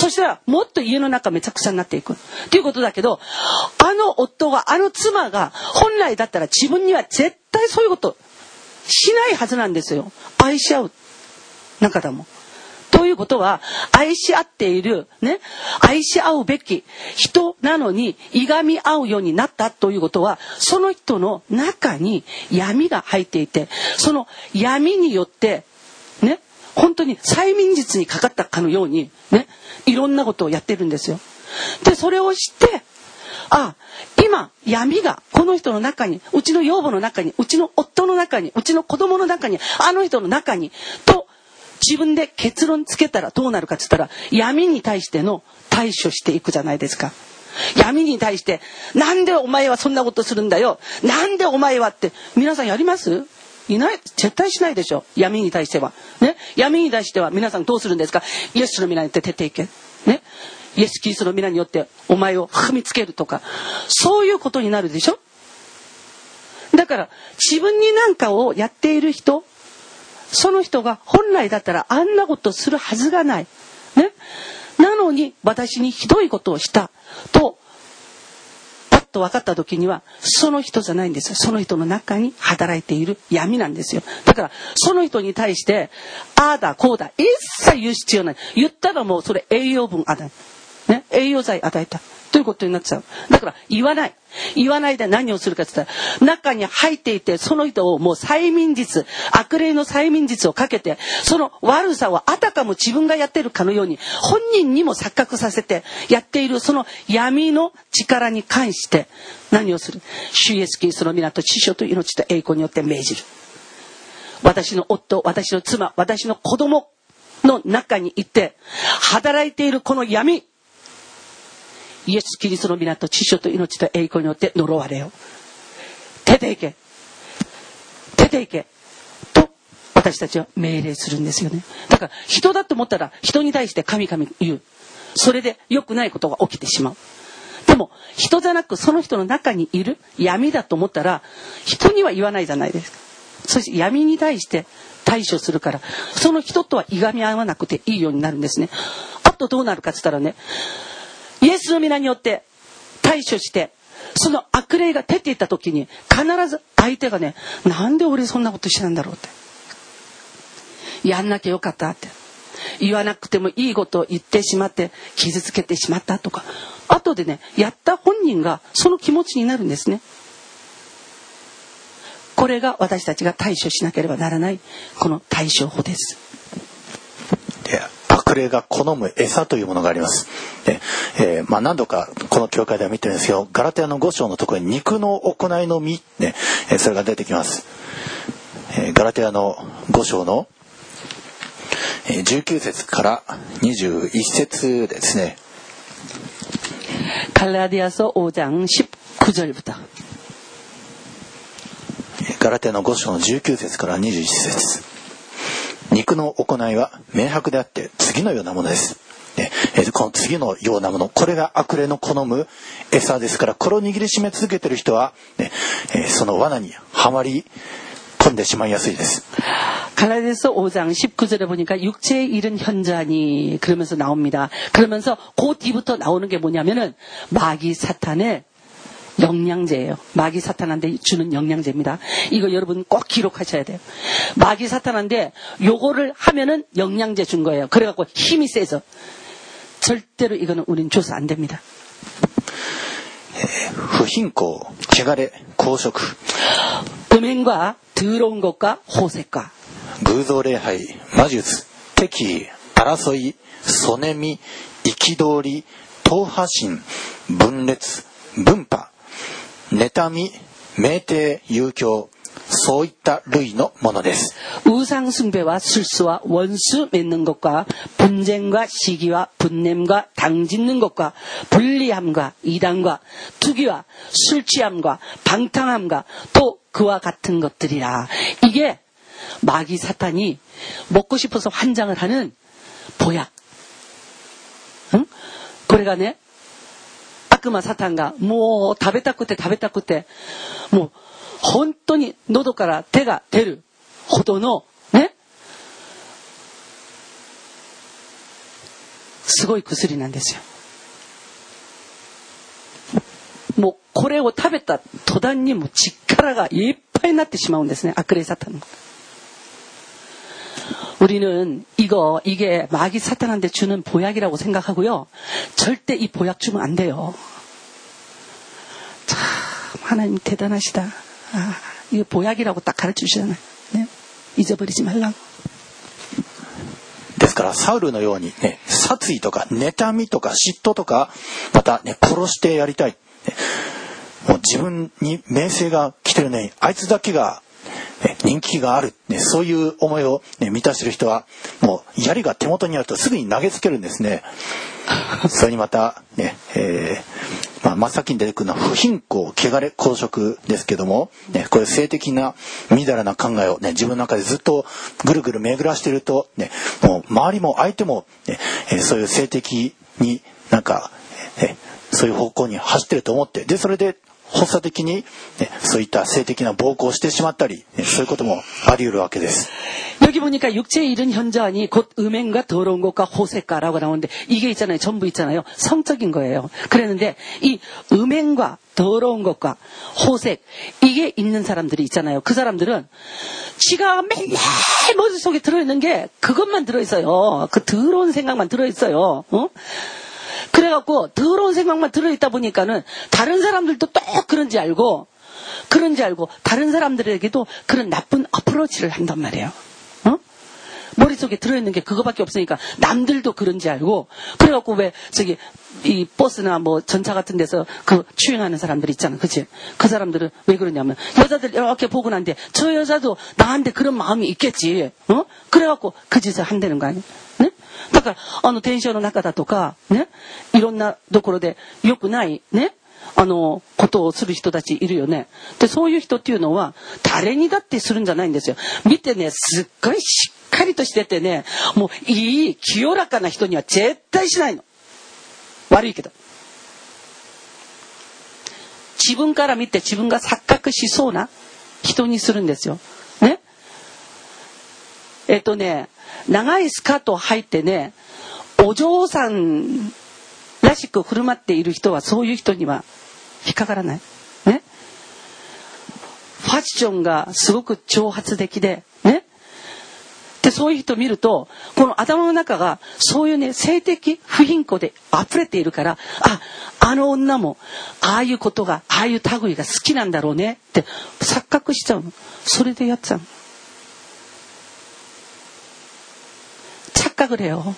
そしたらもっと家の中めちゃくちゃになっていくっていうことだけど、あの夫が、あの妻が本来だったら自分には絶対そういうことしないはずなんですよ。愛し合う仲だもん。ということは、愛し合っているね、愛し合うべき人なのにいがみ合うようになったということは、その人の中に闇が入っていて、その闇によってね、本当に催眠術にかかったかのようにね、いろんなことをやってるんですよ。で、それを知って、あ、今闇がこの人の中に、うちの養母の中に、うちの夫の中に、うちの子供の中に、あの人の中にと自分で結論つけたらどうなるかって言ったら、闇に対しての対処していくじゃないですか。闇に対して、なんでお前はそんなことするんだよ、なんでお前はって、皆さんやります？いない、絶対しないでしょ。闇に対してはね、闇に対しては皆さんどうするんですか？イエスの皆によって出ていけね、イエスキリストの皆によってお前を踏みつけるとか、そういうことになるでしょ。だから自分に何かをやっている人、その人が本来だったらあんなことするはずがないね、なのに私にひどいことをしたとパッと分かった時には、その人じゃないんですよ。その人の中に働いている闇なんですよ。だからその人に対してああだこうだ一切言う必要ない。言ったらもうそれ栄養分与え、ね、栄養剤与えたということになっちゃう。だから言わない。言わないで何をするかって言ったら、中に入っていて、その人をもう催眠術、悪霊の催眠術をかけて、その悪さをあたかも自分がやってるかのように本人にも錯覚させてやっている、その闇の力に関して何をする？主イエスキリストの皆と知性と命と栄光によって命じる。私の夫、私の妻、私の子供の中にいて働いているこの闇、イエス・キリストの皆と知性と命と栄光によって呪われよ。出ていけ。出ていけ。と私たちは命令するんですよね。だから人だと思ったら人に対して神々言う。それで良くないことが起きてしまう。でも人じゃなくその人の中にいる闇だと思ったら人には言わないじゃないですか。そして闇に対して対処するから、その人とはいがみ合わなくていいようになるんですね。あとどうなるかって言ったらね、イエスの皆によって対処して、その悪霊が出ていった時に必ず相手がね、なんで俺そんなことしたんだろうって、やんなきゃよかったって、言わなくてもいいことを言ってしまって傷つけてしまったとか、後でね、やった本人がその気持ちになるんですね。これが私たちが対処しなければならないこの対処法です。 で、悪霊が好む餌というものがあります。で、えーまあ、何度かこの教会では見てるんですけど、ガラテヤのご章のところに肉の行いの実、ね、それが出てきます。えー、ガラテヤのご章のじゅうきゅう節からにじゅういち節ですね。 갈라디아서 오 장 십구 절부터。 ガラテヤのご章のじゅうきゅう節からにじゅういち節。肉の行いは明白であって次のようなものです。で、この次のようなもの、これが悪霊の好む餌ですから、これを握りしめ続けている人は、ね、その罠にはまり込んでしまいやすいです。 갈라디아서 오 장 십구 절에 보니까 육체에 이른 현자니 그러면서 나옵니다. 그러면서 그 뒤부터 나오는 게 뭐냐면은 마귀 사탄의 영양제예요. 마귀 사탄한테 주는 영양제입니다. 이거 여러분 꼭 기록하셔야 돼요. 마귀 사탄한테 요거를 하면은 영양제 준 거예요. 그래갖고 힘이 세서 절대로 이거는 우린 줘서 안 됩니다. 不貧困、汚れ、公職、 음행과 더러운 것과 호색과 偶像礼拝、魔術、敵意、争い、そねみ、憤り、党派心、分裂、分派、妬み、酩酊、遊興、そういった類のものです。 우상 숭배와 술수와 원수 맺는 것과 분쟁과 시기와 분냄과 당짓는 것과 불리함과 이단과 투기와 술취함과 방탕함과 또 그와 같은 것들이라. 이게 마귀 사탄이 먹고 싶어서 환장을 하는 보약. 응? 그래가ね、悪魔サタンがもう食べたくて食べたくて、もう本当に喉から手が出るほどのね、 すごい薬なんですよ。もうこれを食べた途端にも力がいっぱいになってしまうんですね. 악霊サタン. 우리는 이거 이게 마귀 사탄한테 주는 보약이라고 생각하고요. 절대 이 보약 주면 안 돼요. 참 하나님 대단하시다. 아, 이거 보약이라고 딱 가르쳐주시잖아요. 네? 잊어버리지 말라고. ですからサウルのようにね、殺意とか妬みとか嫉妬とか、またね、殺してやりたい。もう自分に名声が来てるね、あいつだけが、ね、人気がある、ね、そういう思いを、ね、満たしてる人はもう槍が手元にあるとすぐに投げつけるんですね。それにまたね、えーまあ、真っ先に出てくるのは不貧困、汚れ、公職ですけども、ね、こういう性的なみだらな考えを、ね、自分の中でずっとぐるぐる巡らしていると、ね、もう周りも相手も、ねえー、そういう性的になんか、ね、そういう方向に走ってると思って、でそれで発作的に、ね、そういった性的な暴行をしてしまったり、ね、そういうこともあり得るわけです。 여기 보니까 육체에 이른 현저하니 곧 음행과 더러운 것과 호색가라고 나오는데 이게 있잖아요. 전부 있잖아요. 성적인 거예요. 그랬는데 이 음행과 더러운 것과 호색 이게 있는 사람들이 있잖아요. 그 사람들은 지가 맨날 머릿속에 들어있는 게 그것만 들어있어요. 그 더러운 생각만 들어있어요. 어? 그래갖고 더러운 생각만 들어있다 보니까는 다른 사람들도 또 그런지 알고 그런지 알고 다른 사람들에게도 그런 나쁜 어프로치를 한단 말이에요. 어? 머릿속에 들어있는 게 그거밖에 없으니까 남들도 그런지 알고 그래갖고 왜 저기 이 버스나 뭐 전차 같은 데서 그 추행하는 사람들 있잖아. 그치? 그 사람들은 왜 그러냐면 여자들 이렇게 보고 난데 저 여자도 나한테 그런 마음이 있겠지. 어? 그래갖고 그 짓을 한다는 거 아니야? 네? だからあの電車の中だとかね、いろんなところで良くないね、あのことをする人たちいるよね。でそういう人っていうのは誰にだってするんじゃないんですよ。見てね、すっごいしっかりとしててね、もういい清らかな人には絶対しないの。悪いけど。自分から見て自分が錯覚しそうな人にするんですよ。ね。えっとね。長いスカートを履いてね、お嬢さんらしく振る舞っている人はそういう人には引っかからない。ね。ファッションがすごく挑発的で、ね。で、そういう人を見ると、この頭の中がそういうね、性的不貧困で溢れているから、あ、あの女もああいうことが、ああいう類が好きなんだろうねって錯覚しちゃうの。それでやっちゃうの。 착각을 해요.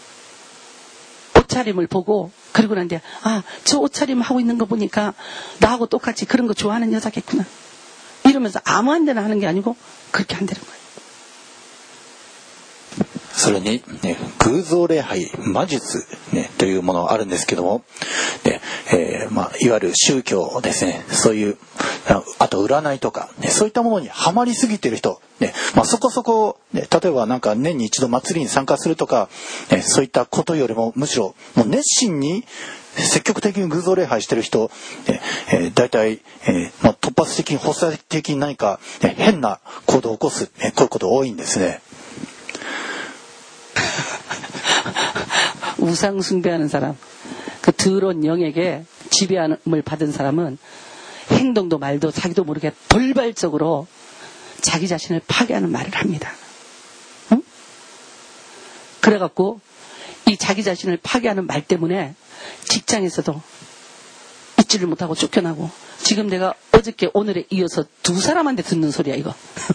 옷차림을 보고 그리고 난데 아, 저 옷차림 하고 있는 거 보니까 나하고 똑같이 그런 거 좋아하는 여자겠구나. 이러면서 아무 한 데나 하는 게 아니고 그렇게 한다는 거예요. それに、ね、偶像礼拝、魔術、ね、というものがあるんですけども、ねえーまあ、いわゆる宗教ですね、そういうあと占いとか、ね、そういったものにはまりすぎている人、ねまあ、そこそこ、ね、例えばなんか年に一度祭りに参加するとか、ね、そういったことよりもむしろもう熱心に積極的に偶像礼拝している人、ねえー、大体、えーまあ、突発的に発作的に何か、ね、変な行動を起こす、ね、こういうこと多いんですね。 우상 숭배하는 사람, 그 더러운 영에게 지배함을 받은 사람은 행동도 말도 자기도 모르게 돌발적으로 자기 자신을 파괴하는 말을 합니다. 응? 그래갖고 이 자기 자신을 파괴하는 말 때문에 직장에서도 잊지를 못하고 쫓겨나고 지금 내가 어저께 오늘에 이어서 두 사람한테 듣는 소리야 이거.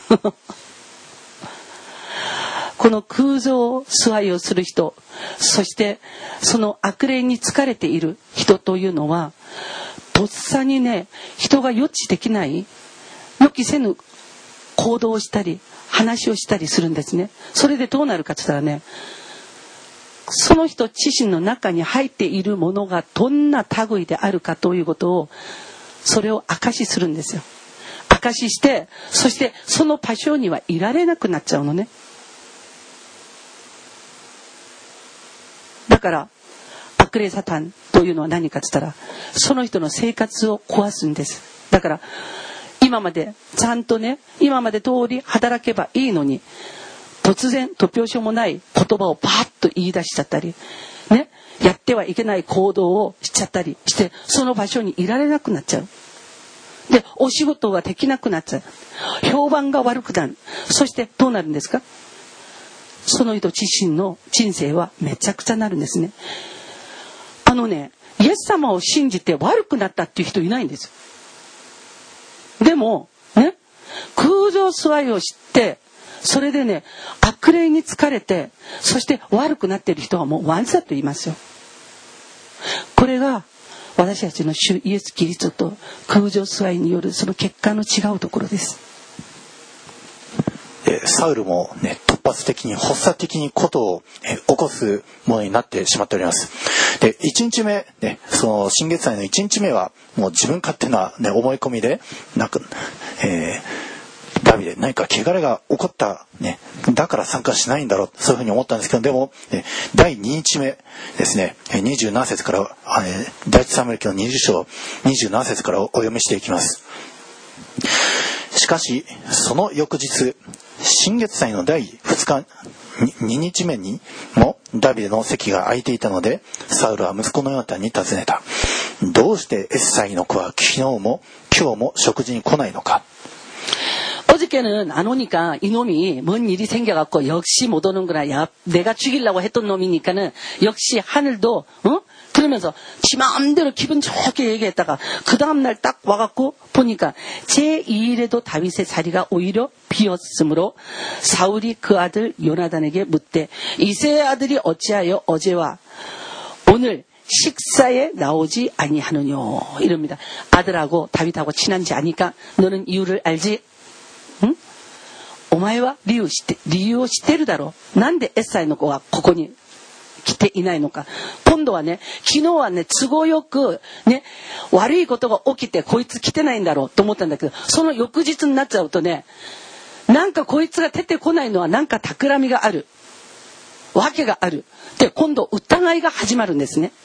この空想崇拝をする人、そしてその悪霊に疲れている人というのはとっさにね、人が予知できない予期せぬ行動をしたり話をしたりするんですね。それでどうなるかと言ったらね、その人自身の中に入っているものがどんな類であるかということを、それを証しするんですよ。証しして、そしてその場所にはいられなくなっちゃうのね。だから悪霊サタンというのは何かと言ったら、その人の生活を壊すんです。だから今までちゃんとね、今まで通り働けばいいのに、突然突拍子もない言葉をバーッと言い出しちゃったり、 ね、やってはいけない行動をしちゃったりして、その場所にいられなくなっちゃう。で、お仕事ができなくなっちゃう。評判が悪くなる。そしてどうなるんですか？その人自身の人生はめちゃくちゃなるんですね。あのね、イエス様を信じて悪くなったっていう人いないんですよ。でもね、空上座いを知って、それでね、悪霊に疲れて、そして悪くなっている人はもうワンサと言いますよ。これが私たちの主イエス・キリストと空上座いによるその結果の違うところです。 サウルも、ね、突発的に発作的にことを、ね、起こすものになってしまっております。で、いちにちめ、ね、その新月祭のいちにちめはもう自分勝手な、ね、思い込みでなんか、えー、ダビデ何か汚れが起こった、ね、だから参加しないんだろう、そういうふうに思ったんですけど、でも、ね、だいににちめですね、にじゅうなな節から、えー、第一サムエル記のにじゅう章にじゅうなな節からお読みしていきます。しかしその翌日、新月祭のだいふつかににちめにもダビデの席が空いていたので、サウルは息子のヨナタンに尋ねた。どうしてエッサイの子は昨日も今日も食事に来ないのか。 어저께는 안 오니까 이놈이 뭔 일이 생겨갖고 역시 못 오는구나. 야, 내가 죽이려고 했던 놈이니까는 역시 하늘도 어? 그러면서 지 마음대로 기분 좋게 얘기했다가 그 다음날 딱 와갖고 보니까 제이 일에도 다윗의 자리가 오히려 비었으므로 사울이 그 아들 요나단에게 묻되 이새의 아들이 어찌하여 어제와 오늘 식사에 나오지 아니하느뇨. 이럽니다. 아들하고 다윗하고 친한지 아니까 너는 이유를 알지? 응? お前は理由して理由を知ってるだろう。なんでエッサイの子はここに来ていないのか。今度はね、昨日はね、都合よくね、悪いことが起きてこいつ来てないんだろうと思ったんだけど、その翌日になっちゃうとね、なんかこいつが出てこないのはなんか企みがある、わけがある。で、今度疑いが始まるんですね。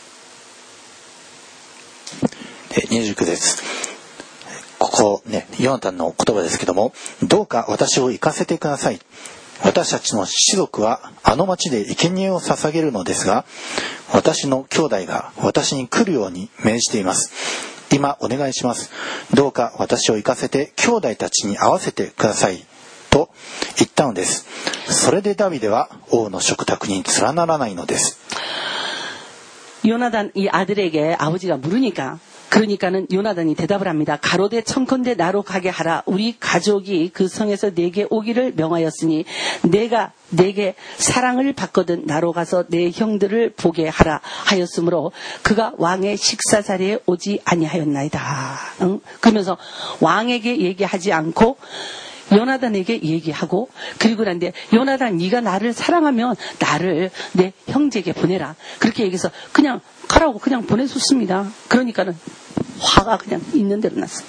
にじゅうきゅう節。ここね、ヨナタンの言葉ですけども、どうか私を行かせてください。私たちの士族はあの町で生贄を捧げるのですが、私の兄弟が私に来るように命じています。今お願いします。どうか私を行かせて兄弟たちに会わせてくださいと言ったのです。それでダビデは王の食卓に連ならないのです。 요나단 이 아들에게 아버지가 물으니까 그러니까는 요나단이 대답을 합니다. 가로되 청컨대 나로 가게 하라. 우리 가족이 그 성에서 내게 오기를 명하였으니 내가 내게 사랑을 받거든 나로 가서 내 형들을 보게 하라 하였으므로 그가 왕의 식사 자리에 오지 아니하였나이다. 응? 그러면서 왕에게 얘기하지 않고 요나단에게 얘기하고, 그리고 난데 요나단 네가 나를 사랑하면 나를 내 형제에게 보내라. 그렇게 얘기해서 그냥 가라고 그냥 보내줬습니다. 그러니까는 화가 그냥 있는 대로 났어.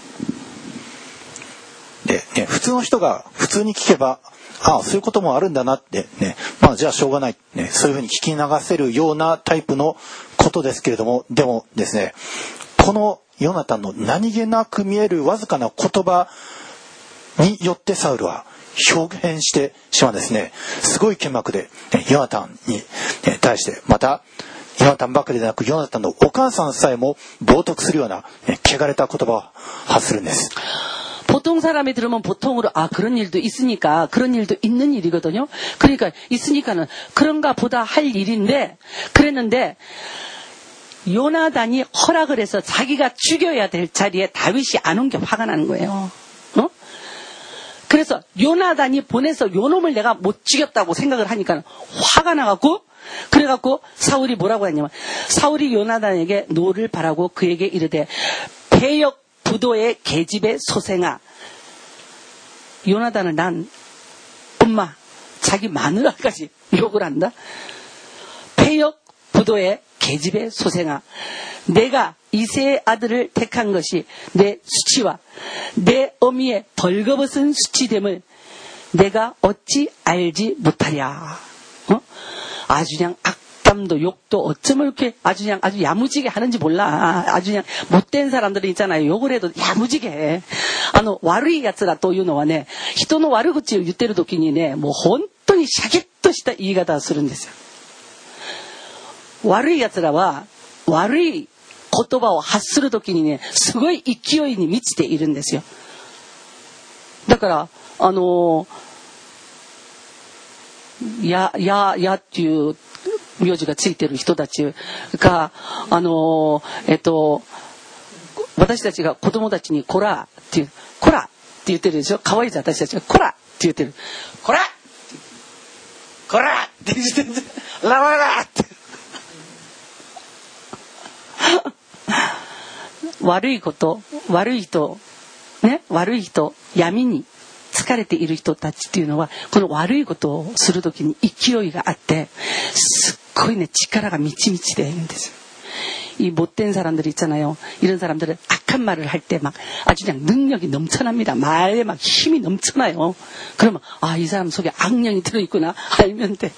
네, 네, 普通の人が普通に聞けば、ああそういうこともあるんだなってね、まあじゃあしょうがない、ね、そういうふうに聞き流せるようなタイプのことですけれども、でもですね、このヨナタンの何気なく見えるわずかな言葉によってサウルは表現してしまうんですね。すごい剣幕で、ね、ヨナタンに、ね、対して、またヨナタンばかりでなくヨナタンのお母さんさえも冒涜するような、ね、汚れた言葉を発するんです。 보통 사람이 들으면 보통으로 아 그런 일도 있으니까 그런 일도 있는 일이거든요. 그러니까 있으니까는 그런가 보다 할 일인데, 그랬는데 요나단이 허락을 해서 자기가 죽여야 될 자리에 다윗이 안 온 게 화가 나는 거예요. 어? 그래서 요나단이 보내서 요놈을 내가 못 죽였다고 생각을 하니까 화가 나갖고, 그래갖고 사울이 뭐라고 했냐면, 사울이 요나단에게 노를 바라고 그에게 이르되 배역 부도의 계집의 소생아. 요나단을 난 엄마 자기 마누라까지 욕을 한다. 배역 부도의 계집의 소생아. 내가 이새의 아들을 택한 것이 내 수치와 내 어미의 벌거벗은 수치됨을 내가 어찌 알지 못하랴. 어? 아주 그냥 악담도 욕도 어쩌면 이렇게 아주 그냥 아주 야무지게 하는지 몰라. 아주 그냥 못된 사람들이 있잖아요. 욕을 해도 야무지게 해. あの悪い奴らというのはね、人の悪口を言ってる時にね、もう本当にシャキッとした言い方をするんですよ。 悪い奴らは悪い言葉を発するときにね、すごい勢いに満ちているんですよ。だからあのー、やややっていう名字がついてる人たちがあのー、えっと私たちが子供たちにコラっていうコラって言ってるでしょ。可愛いじゃん、私たちはコラって言ってる。コラコラって言ってる。ラララって悪いこと悪い人ね、悪い人、闇に疲れている人たちっていうのはこの悪いことをするときに勢いがあってすっごいね力が満ち満ちているんですよ。이 못된 사람들 있잖아요. 이런 사람들은 악한 말을 할 때 막 아주 그냥 능력이 넘쳐납니다. 말에 막 힘이 넘쳐나요. 그러면 아, 이 사람 속에 악령이 들어있구나 알면 돼.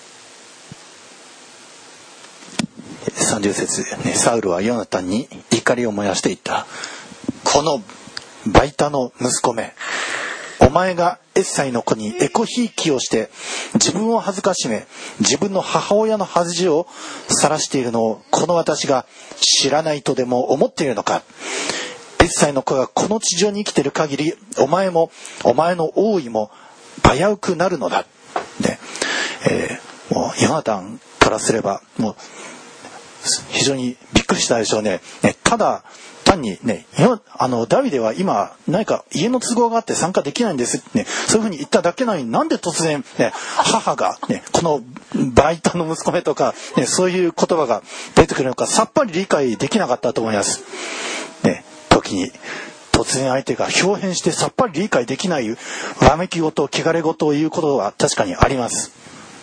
さんじゅう節、ね、サウルはヨナタンに怒りを燃やしていった。このバイタの息子め、お前がエッサイの子にエコひいきをして自分を恥ずかしめ自分の母親の恥を晒しているのをこの私が知らないとでも思っているのか。エッサイの子がこの地上に生きている限りお前もお前の王位も危うくなるのだ。で、えー、もうヨナタンからすればもう非常にびっくりしたでしょうね。ね、ただ単にね、あのダビデは今何か家の都合があって参加できないんですね、そういうふうに言っただけなのになんで突然、ね、母が、ね、このバイタの息子めとか、ね、そういう言葉が出てくるのかさっぱり理解できなかったと思います。ね、時に突然相手が表変してさっぱり理解できないわめき事汚れ事を言うことは確かにあります。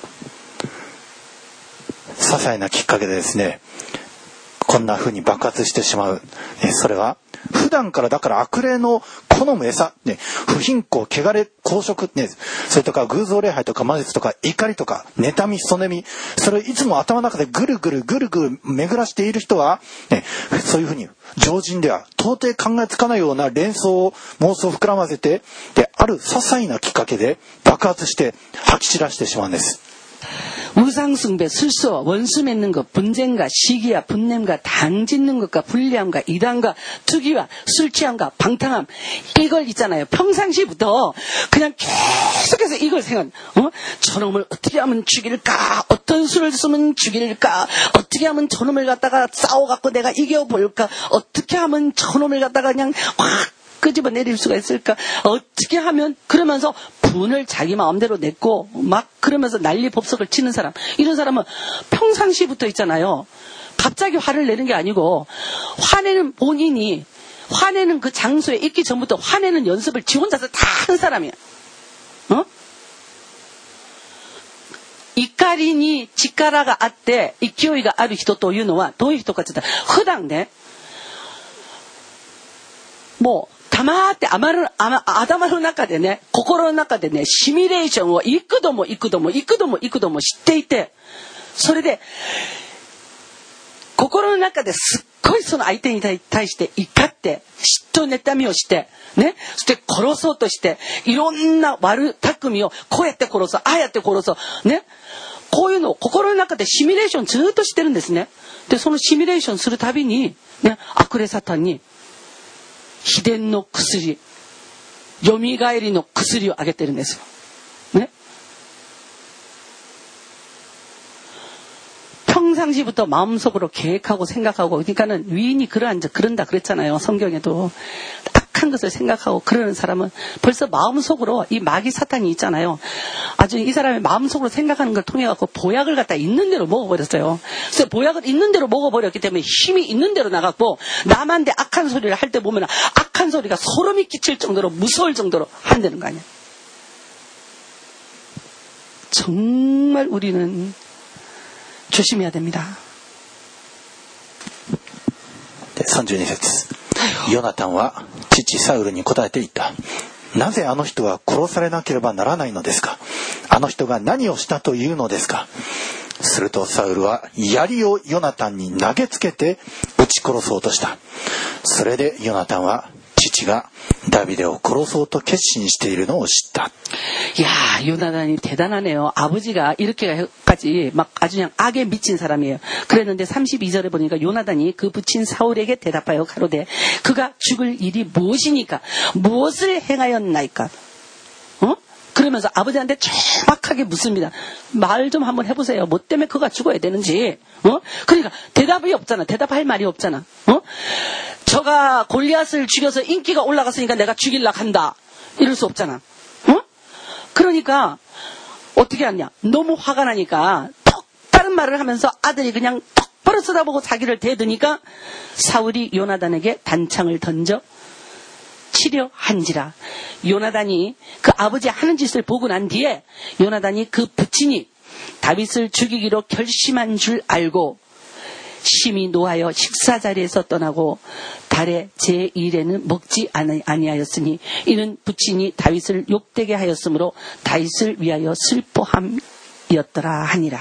些細なきっかけでですね、こんな風に爆発してしまう。それは普段からだから悪霊の好む餌、ね、不貧困、汚れ、公職、ね、それとか偶像礼拝とか魔術とか怒りとか妬み、そねみ、それをいつも頭の中でぐるぐるぐるぐる巡らしている人は、ね、そういう風に常人では到底考えつかないような連想を妄想を膨らませて、である些細なきっかけで爆発して吐き散らしてしまうんです。 우상숭배, 술수, 원수 맺는 것, 분쟁과 시기와 분냄과 당 짓는 것과 불리함과 이단과 투기와 술취함과 방탕함, 이걸 있잖아요. 평상시부터 그냥 계속해서 이걸 생각, 어? 저놈을 어떻게 하면 죽일까? 어떤 수를 쓰면 죽일까? 어떻게 하면 저놈을 갖다가 싸워갖고 내가 이겨볼까? 어떻게 하면 저놈을 갖다가 그냥 확 끄집어 내릴 수가 있을까? 어떻게 하면 그러면서 분을 자기 마음대로 냈고 막 그러면서 난리 법석을 치는 사람, 이런 사람은 평상시부터 있잖아요. 갑자기 화를 내는 게 아니고 화내는 본인이 화내는 그 장소에 있기 전부터 화내는 연습을 지 혼자서 다 한 사람이야. 어? 怒りに力があって勢いがある人というのはどういう人かって言ったら普段ね、もう黙って頭の中でね、心の中でね、シミュレーションを幾度も幾度も幾度も幾度も知っていて、それで心の中ですっごいその相手に対して怒って嫉妬妬みをしてね、そして殺そうとしていろんな悪巧みをこうやって殺そう、ああやって殺そうね、こういうのを心の中でシミュレーションずっとしてるんですね。でそのシミュレーションするたびにね、悪霊サタンに秘伝の薬、よみがえりの薬をあげてるんですよ。ね。평상시부터 마음속으로 계획하고 생각하고, 그러니까는 위인이 그러한다 그런다 그랬잖아요. 성경에도 악한 것을 생각하고 그러는 사람은 벌써 마음속으로 이 마귀 사탄이 있잖아요. 아주 이 사람이 마음속으로 생각하는 걸 통해 갖고 보약을 갖다 있는 대로 먹어버렸어요. 그래서 보약을 있는 대로 먹어버렸기 때문에 힘이 있는 대로 나갔고, 남한테 악한 소리를 할 때 보면 악한 소리가 소름이 끼칠 정도로 무서울 정도로 한다는 거 아니야. 정말 우리는 조심해야 됩니다. さんじゅうに節、ヨナタンは父サウルに答えて言った。なぜあの人は殺されなければならないのですか。あの人が何をしたというのですか。するとサウルは槍をヨナタンに投げつけて撃ち殺そうとした。それでヨナタンは父がダビデを殺そうと決心しているのを知った。 야, 요나단이 대단하네요. 아버지가 이렇게까지 막 아주 그냥 악에 미친 사람이에요. 그랬는데 삼십이 절에 보니까 요나단이 그 붙인 사울에게 대답하여 가로되 그가 죽을 일이 무엇이니까 무엇을 행하였나이까. 어? 그러면서 아버지한테 정확하게 묻습니다. 말 좀 한번 해보세요. 뭐 때문에 그가 죽어야 되는지. 어? 그러니까 대답이 없잖아. 대답할 말이 없잖아. 어? 저가 골리앗을 죽여서 인기가 올라갔으니까 내가 죽이려고 한다. 이럴 수 없잖아. 어? 그러니까 어떻게 하냐. 너무 화가 나니까 톡 다른 말을 하면서 아들이 그냥 똑바로 쳐다보고 자기를 대드니까 사울이 요나단에게 단창을 던져 치려 한지라. 요나단이 그 아버지 하는 짓을 보고 난 뒤에 요나단이 그 부친이 다윗을 죽이기로 결심한 줄 알고 심히 노하여 식사 자리에서 떠나고 달의 제일에는 먹지 아니하였으니 이는 부친이 다윗을 욕되게 하였으므로 다윗을 위하여 슬퍼함이었더라 하니라.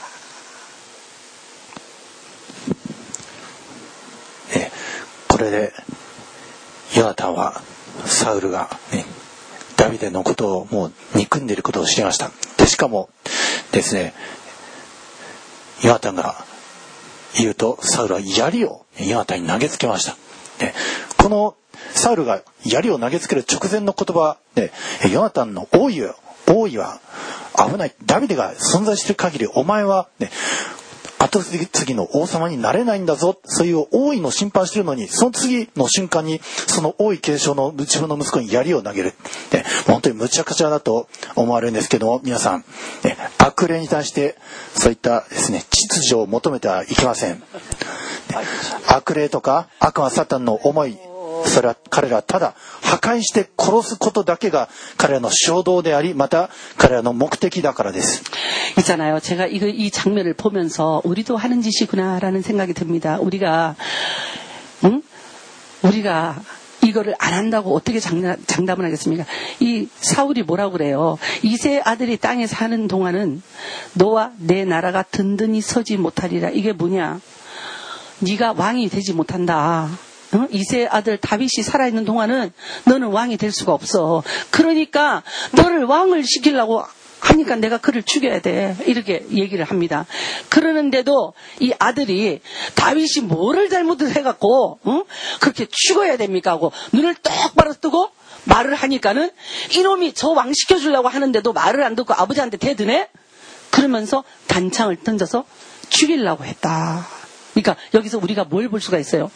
네, これでヨナタンはサウルが、ね、ダビデのことをもう憎んでいることを知りました。でしかもですね、ヨナタンが言うとサウルは槍をヨナタンに投げつけました。でこのサウルが槍を投げつける直前の言葉で、ヨナタンの王位は王位は危ない。ダビデが存在している限りお前は、ね、後継ぎの王様になれないんだぞ。そういう王位の心配してるのに、その次の瞬間にその王位継承の自分の息子に槍を投げる。ね、本当に無茶苦茶だと思われるんですけども、皆さん、ね、悪霊に対してそういったですね秩序を求めてはいけません。ね、悪霊とか悪魔サタンの思い、それは彼らただ破壊して殺すことだけが彼らの衝動であり、また彼らの目的だからです。 있잖아요. 제가 이, 이 장면을 보면서 우리도 하는 짓이구나라는 생각이 듭니다. 우리가 응? 우리가 이거를 안 한다고 어떻게 장담, 장담을 하겠습니까? 이 사울이 뭐라고 그래요? 이세 아들이 땅에 사는 동안은 너와 내 나라가 든든히 서지 못하리라. 이게 뭐냐? 네가 왕이 되지 못한다. 어? 이세 아들 다윗이 살아있는 동안은 너는 왕이 될 수가 없어. 그러니까 너를 왕을 시키려고 하니까 내가 그를 죽여야 돼. 이렇게 얘기를 합니다. 그러는데도 이 아들이 다윗이 뭐를 잘못을 해갖고 어? 그렇게 죽어야 됩니까 하고 눈을 똑바로 뜨고 말을 하니까는 이놈이 저 왕 시켜주려고 하는데도 말을 안 듣고 아버지한테 대드네. 그러면서 단창을 던져서 죽이려고 했다. 그러니까 여기서 우리가 뭘 볼 수가 있어요?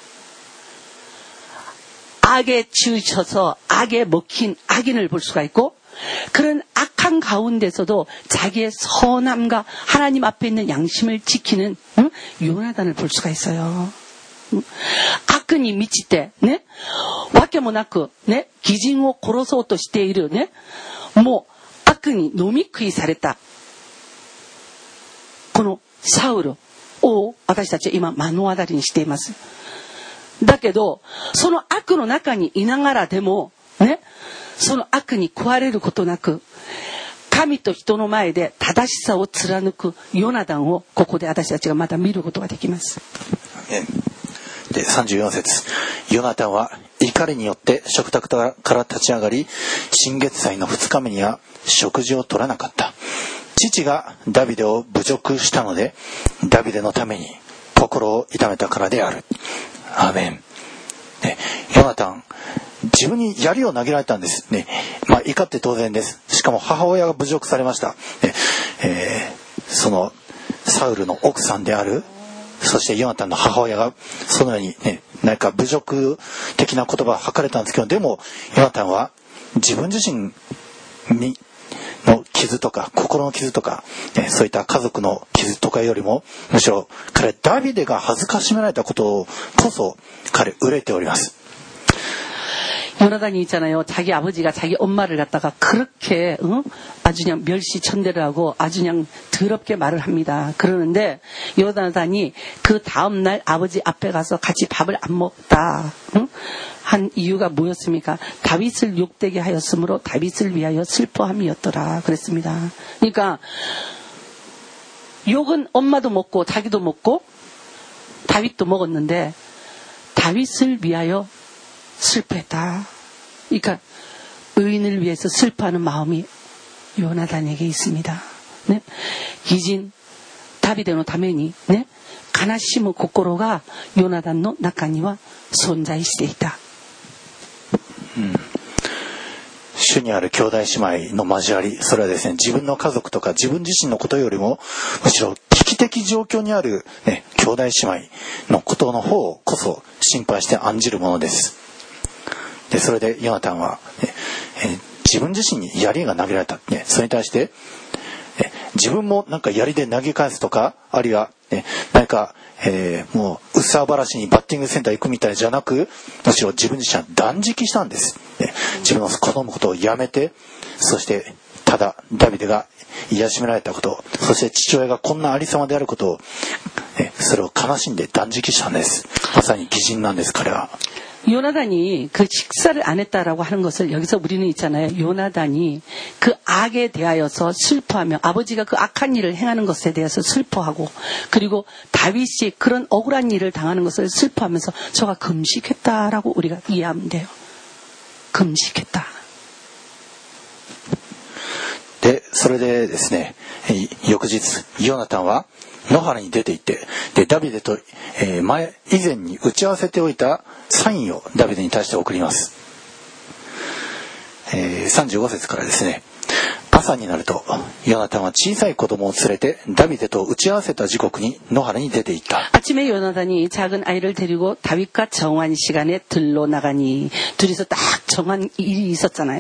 악에 치우쳐서 악에 먹힌 악인을 볼 수가 있고, 그런 악한 가운데서도 자기의 선함과 하나님 앞에 있는 양심을 지키는 응? 요나단을 볼 수가 있어요. 응? 악근이 미칠 때, 네? わけもなく, 네? 義人を殺そうとしている, 네? もう悪に飲み食いされたこのサウルを私たちは今目の当たりにしています。だけどその悪の中にいながらでもね、その悪に食われることなく神と人の前で正しさを貫くヨナダンをここで私たちがまた見ることができます。 でさんじゅうよん節、ヨナタンは怒りによって食卓から立ち上がり、新月祭のふつかめには食事を取らなかった。父がダビデを侮辱したので、ダビデのために心を痛めたからである。アーメン。ね、ヨナタン、自分に槍を投げられたんですね。まあ怒って当然です。しかも母親が侮辱されました。ねえー、そのサウルの奥さんである、そしてヨナタンの母親がそのようにね、何か侮辱的な言葉を吐かれたんですけど、でもヨナタンは自分自身にの傷とか心の傷とか、ね、そういった家族の傷とかよりもむしろ彼ダビデが恥ずかしめられたことこそ彼憂いております。 요나단이 있잖아요. 자기 아버지가 자기 엄마를 갖다가 그렇게 어? 아주 그냥 멸시천대를 하고 아주 그냥 더럽게 말을 합니다. 그러는데 요나단이 그 다음날 아버지 앞에 가서 같이 밥을 안 먹다 어? 한 이유가 뭐였습니까? 다윗을 욕되게 하였으므로 다윗을 위하여 슬퍼함이었더라 그랬습니다. 그러니까 욕은 엄마도 먹고 자기도 먹고 다윗도 먹었는데 다윗을 위하여 슬퍼했다. 그러니까 의인을 위해서 슬퍼하는 마음이 요나단에게 있습니다. 네? 기진 다비데のためにね、悲しむ心がヨナダンの中には存在していた。 うん、主にある兄弟姉妹の交わり、それはですね、自分の家族とか自分自身のことよりもむしろ危機的状況にある、ね、兄弟姉妹のことの方こそ心配して案じるものです。でそれでヨナタンは、ねえー、自分自身に槍が投げられた、ね、それに対して自分もなんか槍で投げ返すとか、あるいは、ね、何か、えー、もううっさばらしにバッティングセンター行くみたいじゃなく、むしろ自分自身は断食したんです、ね、自分の子供のことをやめて、そしてただダビデが癒しめられたこと、そして父親がこんなありさまであることを、ね、それを悲しんで断食したんです。まさに義人なんです、彼は。 요나단이 그 식사를 안 했다라고 하는 것을 여기서 우리는 있잖아요. 요나단이 그 악에 대하여서 슬퍼하며 아버지가 그 악한 일을 행하는 것에 대해서 슬퍼하고, 그리고 다윗이 그런 억울한 일을 당하는 것을 슬퍼하면서 저가 금식했다라고 우리가 이해하면 돼요. 금식했다. で、それでですね、翌日ヨナタンは野原に出て行って、でダビデと、えー、前以前に打ち合わせておいたサインをダビデに対して送ります。えー、さんじゅうご節からですね、朝になるとヨナタンは小さい子供を連れてダビデと打ち合わせた時刻に野原に出て行った。 아침에 요나단이 작은 아이를 데리고 다윗과 정한 시간에 들러 나가니, 둘이서 딱 정한 일이 있었잖아요.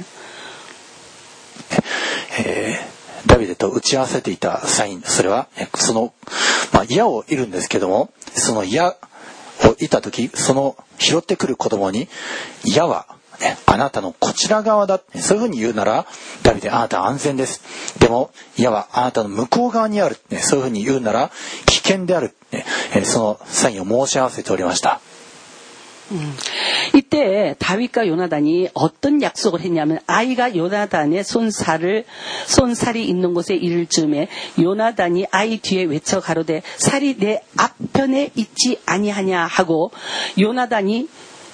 えー、ダビデと打ち合わせていたサイン、それはその、まあ、矢を射るんですけども、その矢を射った時、その拾ってくる子供に、矢は、ね、あなたのこちら側だ、そういうふうに言うならダビデ、あなたは安全です。でも矢はあなたの向こう側にある、ね、そういうふうに言うなら危険である、ね、そのサインを申し合わせておりました。 음. 이때 다윗과 요나단이 어떤 약속을 했냐면, 아이가 요나단의 손살을 손살이 있는 곳에 이를 즈음에 요나단이 아이 뒤에 외쳐 가로되 살이 내 앞편에 있지 아니하냐 하고, 요나단이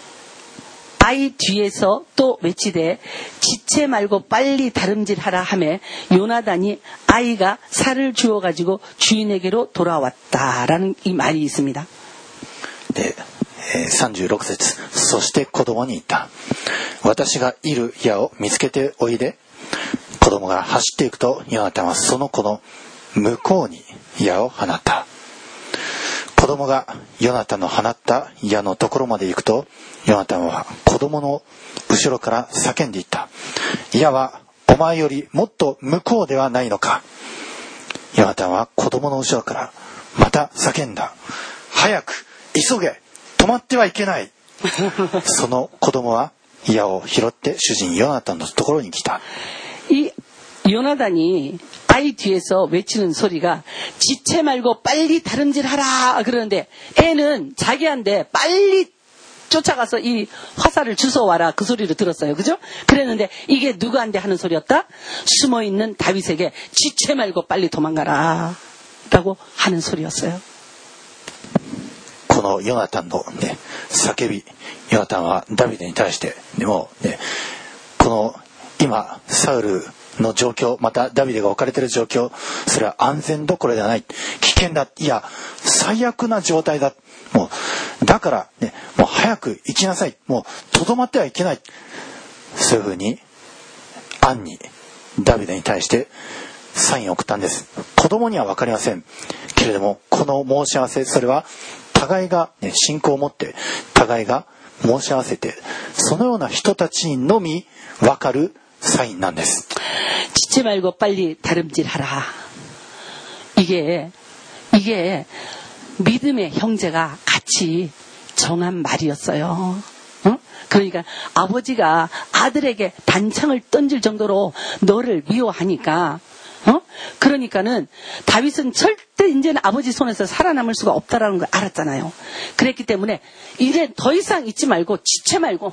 아이 뒤에서 또 외치되 지체 말고 빨리 다름질하라 하매 요나단이 아이가 살을 주워 가지고 주인에게로 돌아왔다라는 이 말이 있습니다. 네. さんじゅうろく節、そして子供に言った。私がいる矢を見つけておいで。子供が走っていくとヨナタンはその子の向こうに矢を放った。子供がヨナタンの放った矢のところまで行くとヨナタンは子供の後ろから叫んでいった。矢はお前よりもっと向こうではないのか。ヨナタンは子供の後ろからまた叫んだ。早く急げ、止まってはいけない。その子供は矢を拾って主人ヨナタンのところに来た。 이 요나단이 아이 뒤에서 외치는 소리가 지체 말고 빨리 다름질하라 그러는데, 애는 자기한테 빨리 쫓아가서 이 화살을 주워와라 그 소리를 들었어요. 그죠? 그랬는데 이게 누구한테 하는 소리였다? 숨어있는 다윗에게 지체 말고 빨리 도망가라 라고 하는 소리였어요. このヨナタンの、ね、叫び、ヨナタンはダビデに対して、でも、ね、この今サウルの状況、またダビデが置かれている状況、それは安全どころではない、危険だ、いや最悪な状態だ、もうだから、ね、もう早く行きなさい、もうとどまってはいけない、そういうふうに暗にダビデに対してサインを送ったんです。子供には分かりませんけれども、この申し合わせ、それは互いが、ね、信仰を持って互いが申し合わせて、そのような人たちにのみ分かるサインなんです。 지체 말고 빨리 다름질하라. 이게 이게 믿음의 형제가 같이 정한 말이었어요. 어? 그러니까 아버지가 아들에게 단창을 던질 정도로 너를 미워하니까, 어? 그러니까는 다윗은 절대 이제는 아버지 손에서 살아남을 수가 없다라는 걸 알았잖아요. 그랬기 때문에 이제 더 이상 잊지 말고 지체 말고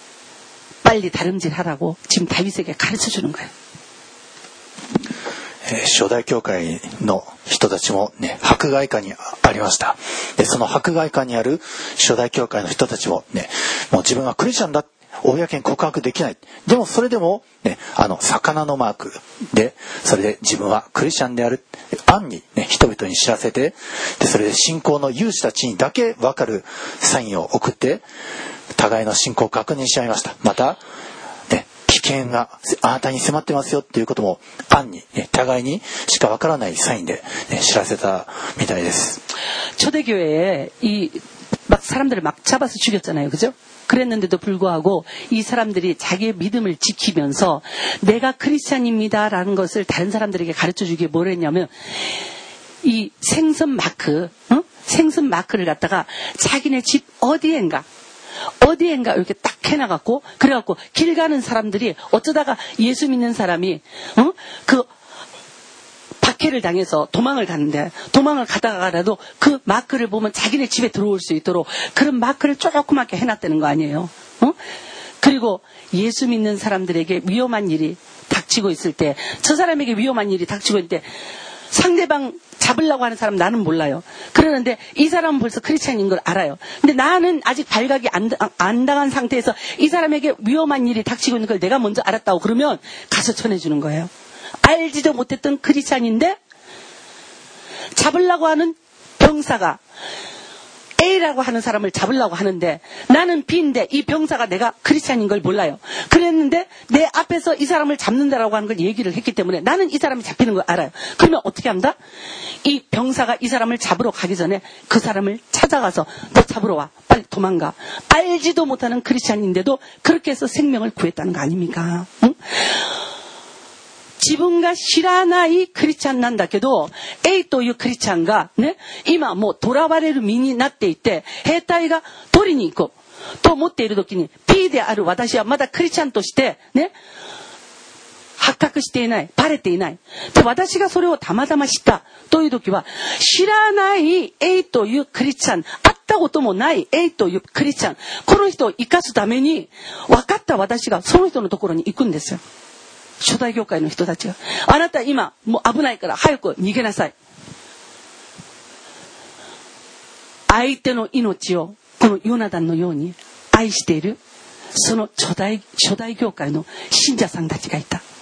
빨리 다름질하라고 지금 다윗에게 가르쳐 주는 거예요. 初代教会の人たちもね、迫害下にありました。で、その迫害下にある初代教会の人たちもね、もう自分はクリスチャンだ、公に告白できない。でもそれでもね、あの魚のマークで、それで自分はクリスチャンである暗にね、人々に知らせて、でそれで信仰の有志たちにだけ分かるサインを送って、互いの信仰を確認し合いました。また、ね、危険があなたに迫ってますよっていうことも暗に、ね、互いにしか分からないサインで、ね、知らせたみたいです。 초대교회에 이 막 사람들을 막 잡아서 죽였잖아요, 그죠? 그랬는데도 불구하고 이 사람들이 자기의 믿음을 지키면서 내가 크리스찬입니다라는 것을 다른 사람들에게 가르쳐주기에 뭘 했냐면 이 생선 마크, 어? 생선 마크를 갖다가 자기네 집 어디엔가 어디엔가 이렇게 딱 해놔갖고 그래갖고 길 가는 사람들이 어쩌다가 예수 믿는 사람이 어? 그 박해를 당해서 도망을 갔는데 도망을 가다가라도 그 마크를 보면 자기네 집에 들어올 수 있도록 그런 마크를 조그맣게 해놨다는 거 아니에요. 어? 그리고 예수 믿는 사람들에게 위험한 일이 닥치고 있을 때 저 사람에게 위험한 일이 닥치고 있을 때 상대방 잡으려고 하는 사람 나는 몰라요. 그러는데 이 사람은 벌써 크리스찬인 걸 알아요. 근데 나는 아직 발각이 안, 안 당한 상태에서 이 사람에게 위험한 일이 닥치고 있는 걸 내가 먼저 알았다고 그러면 가서 전해주는 거예요. 알지도 못했던 크리스찬인데 잡으려고 하는 병사가 A라고 하는 사람을 잡으려고 하는데 나는 B인데 이 병사가 내가 크리스찬인 걸 몰라요. 그랬는데 내 앞에서 이 사람을 잡는다라고 하는 걸 얘기를 했기 때문에 나는 이 사람이 잡히는 걸 알아요. 그러면 어떻게 합니다? 이 병사가 이 사람을 잡으러 가기 전에 그 사람을 찾아가서 너 잡으러 와. 빨리 도망가. 알지도 못하는 크리스찬인데도 그렇게 해서 생명을 구했다는 거 아닙니까? 응? 自分が知らないクリスチャンなんだけど A というクリスチャンがね、今もう囚われる身になっていて兵隊が取りに行こうと思っている時に P である私はまだクリスチャンとしてね発覚していない、バレていない。で、私がそれをたまたま知ったという時は知らない A というクリスチャン、会ったこともない A というクリスチャン、この人を生かすために分かった私がその人のところに行くんですよ。初代教会の人たちがあなた今もう危ないから早く逃げなさい。相手の命をこのヨナダンのように愛しているその初代、初代教会の信者さんたちがいた。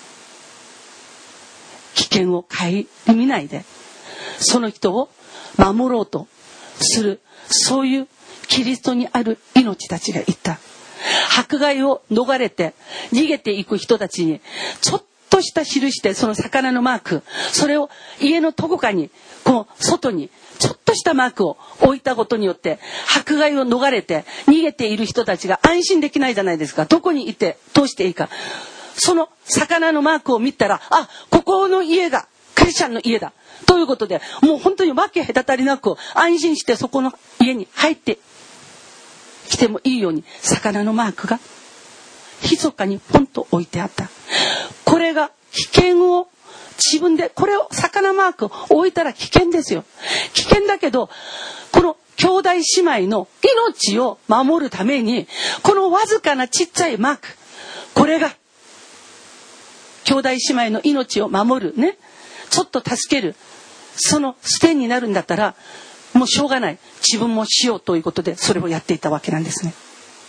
危険を顧みないでその人を守ろうとするそういうキリストにある命たちがいた。迫害を逃れて逃げていく人たちにちょっとした印でその魚のマーク、それを家のどこかにこう外にちょっとしたマークを置いたことによって迫害を逃れて逃げている人たちが安心できないじゃないですか。どこに行ってどうしていいか。その魚のマークを見たら、あ、ここの家がクリスチャンの家だということでもう本当にわけ隔たりなく安心してそこの家に入って来てもいいように魚のマークが密かにポンと置いてあった。これが危険を自分でこれを魚マークを置いたら危険ですよ。危険だけどこの兄弟姉妹の命を守るためにこのわずかなちっちゃいマーク、これが兄弟姉妹の命を守るね、ちょっと助けるそのステンになるんだったらもうしょうがない、自分もしようということでそれをやっていたわけなんですね。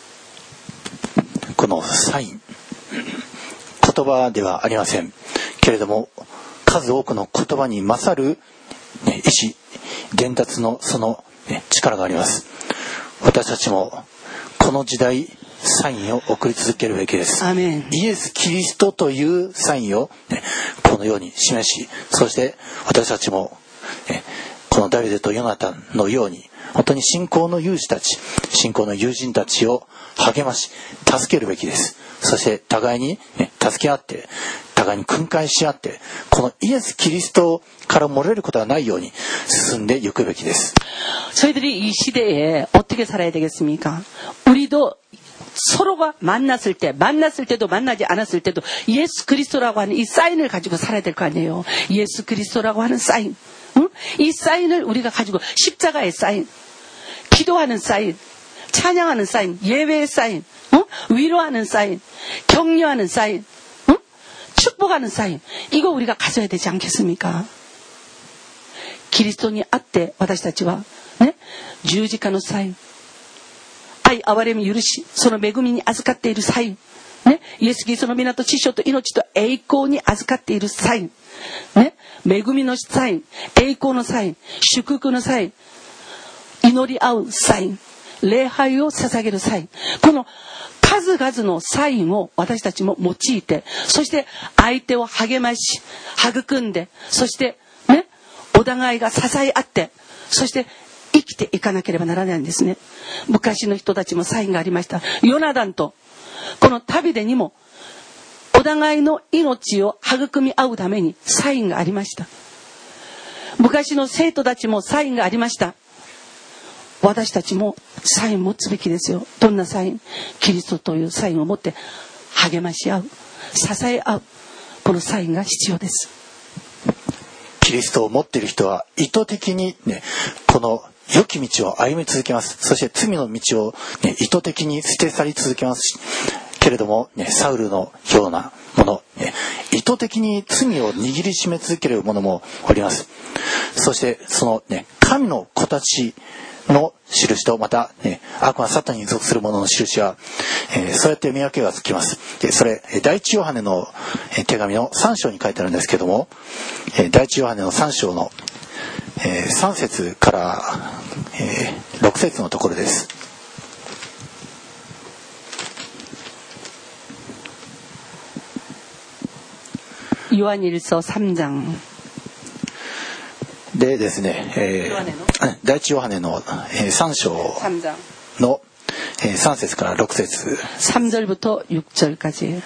このサイン、言葉ではありませんけれども数多くの言葉に勝る、ね、意思伝達のその、ね、力があります。私たちもこの時代サインを送り続けるべきです。 アメン。 イエス・キリストというサインを、ね、このように示し、そして私たちも、ね、このダビデとヨナタンのように本当に信仰の勇士たち、信仰の友人たちを励まし助けるべきです。そして互いに、ね、助け合って互いに訓戒し合ってこのイエス・キリストから漏れることがないように進んでいくべきです。 저희들이 이 시대에 어떻게 살아야 되겠습니까? 우리도 서로가 만났을 때, 만났을 때도 만나지 않았을 때도 예수 그리스도라고 하는 이 사인을 가지고 살아야 될 거 아니에요. 예수 그리스도라고 하는 사인, 응? 이 사인을 우리가 가지고 십자가의 사인, 기도하는 사인, 찬양하는 사인, 예배의 사인, 응? 위로하는 사인, 격려하는 사인, 응? 축복하는 사인, 이거 우리가 가져야 되지 않겠습니까?キリストにあって私たちはね、十字架のサイン、愛、憐れみ、許し、その恵みに預かっているサイン、ね、イエス・キリストの皆と知性と命と栄光に預かっているサイン、ね、恵みのサイン、栄光のサイン、祝福のサイン、祈り合うサイン、礼拝を捧げるサイン、この数々のサインを私たちも用いて、そして相手を励まし育んで、そしてね、お互いが支え合って、そして生きていかなければならないんですね。昔の人たちもサインがありました。ヨナダンとこの旅でにもお互いの命を育み合うためにサインがありました。昔の生徒たちもサインがありました。私たちもサイン持つべきですよ。どんなサイン？キリストというサインを持って励まし合う、支え合う、このサインが必要です。 キリストを持っている人は意図的にね、この良き道を歩み続けます。そして罪の道を、ね、意図的に捨て去り続けますけれども、ね、サウルのようなもの、ね、意図的に罪を握りしめ続けるものもおります。そしてその、ね、神の子たちの印と、また、ね、悪魔サタンに属する者の印は、えー、そうやって見分けがつきます。でそれ第一ヨハネの手紙のさん章に書いてあるんですけども、第一ヨハネのさん章の、えー、さん節から、えー、ろく節のところです。 요한일서 삼 장 でですね、えー、第一ヨハネのさん章のさん節からろく節、 さん절부터 육 절까지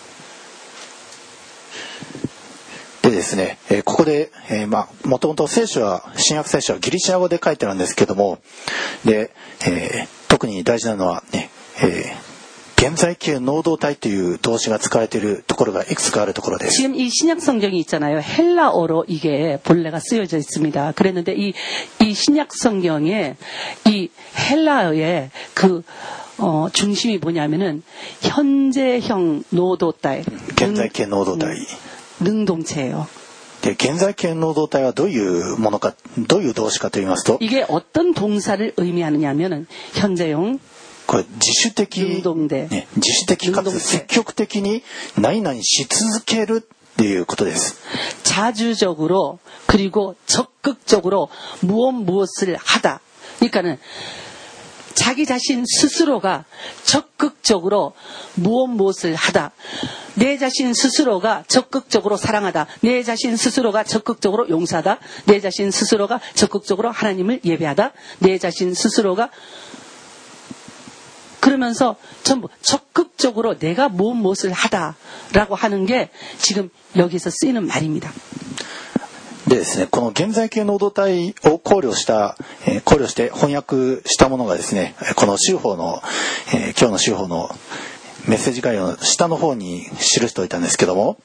でですね、ここで、えー、まあもともと聖書は新約聖書はギリシャ語で書いてあるんですけども、で、えー、特に大事なのはね、えー現在形能動体という動詞が使われているところがいくつかあるところです。 지금 이 신약 성경이 있잖아요. 헬라어로 이게 본래가 쓰여져 있습니다. 그랬는데 이, 이 신약 성경에 이 헬라어의 그 어, 중심이 뭐냐면은 현재형 노도体, 現在形能動体 능동체예요. 네, 現在形能動体はどういうものか、どういう動詞かと言いますと、 이게 어떤 동사를 의미하느냐면은 현재형 これ自主的、ね、自主的かつ積極的に何々し続けるっていうことです。 자주적으로 그리고 적극적으로 무엇 무엇을 하다. 그러니까는 자기 자신 스스로가 적극적으로 무엇 무엇을 하다. 내 자신 스스로가 적극적으로 사랑하다. 내 자신 스스로가 적극적으로 용서하다. 내 자신 스스로가 적극적으로 하나님을 예배하다. 내 자신 스스로가 그러면서 전부 적극적으로 내가 무엇 무엇을 하다라고 하는 게 지금 여기서 쓰이는 말입니다. でですね、この現在形能動体を考慮した、えー、考慮して翻訳したものがですね、この修法の、えー、今日の修法のメッセージ概要の下の方に記しておいたんですけども、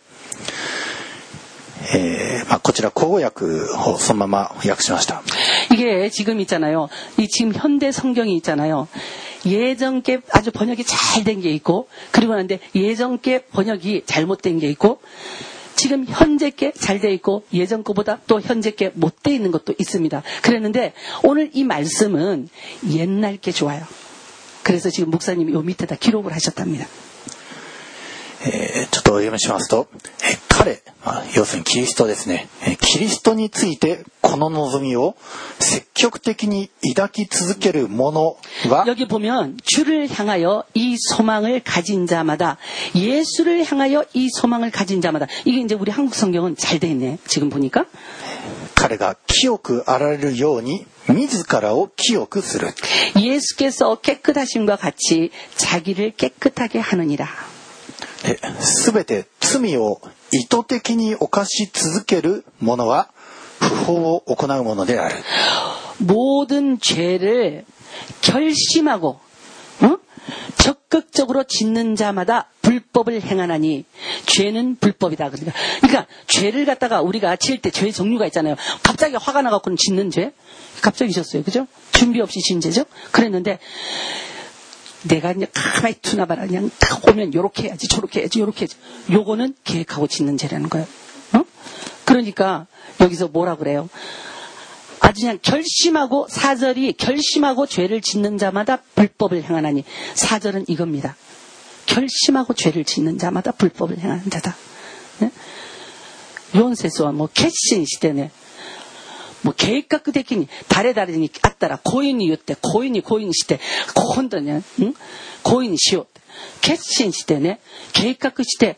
えーまあ、こちら口語訳をそのまま訳しました。 이게 지금 있잖아요. 이 지금 현대 성경이 있잖아요. 예전께 아주 번역이 잘 된 게 있고, 그리고 하는데 예전께 번역이 잘못된 게 있고, 지금 현재께 잘 돼 있고 예전 거보다 또 현재께 못 돼 있는 것도 있습니다. 그랬는데 오늘 이 말씀은 옛날 게 좋아요. 그래서 지금 목사님이 요 밑에다 기록을 하셨답니다. えー、ちょっとお読みしますと、えー、彼、まあ、要するにキリストですね、えー、キリストについてこの望みを積極的に抱き続ける者は 여기 보면 주를 향하여 이 소망을 가진 자마다, 예수를 향하여 이 소망을 가진 자마다, 이게 이제 우리 한국 성경은 잘 돼 있네. 지금 보니까 彼が清くあられるように自らを清くする。 예수께서 깨끗하심과 같이 자기를 깨끗하게 하느니라. すべて罪を意図的に犯し続ける者は不法を行うものである。 모든 죄를 결심하고 어? 적극적으로 짓는 자마다 불법을 행하나니 죄는 불법이다. 그러니까, 그러니까 죄를 갖다가 우리가 칠 때 죄 종류가 있잖아요. 갑자기 화가 나갖고는 짓는 죄, 갑자기 졌어요, 그죠? 준비 없이 진 죄죠. 그랬는데 내가 그냥 가만히 두나봐라. 그냥 딱 오면 요렇게 해야지, 저렇게 해야지, 요렇게 해야지. 요거는 계획하고 짓는 죄라는 거예요. 어? 그러니까 여기서 뭐라 그래요? 아주 그냥 결심하고, 사절이 결심하고 죄를 짓는 자마다 불법을 행하나니, 사절은 이겁니다. 결심하고 죄를 짓는 자마다 불법을 행하는 자다. 네? 요한세스와 뭐決心してね、もう計画的に誰々に会ったらこういうふうに言ってこういうふうにこういうふうにして今度ね、んこういうふうにしようって決心してね、計画して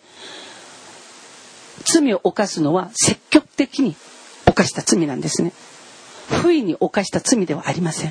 罪を犯すのは積極的に犯した罪なんですね。不意に犯した罪ではありません。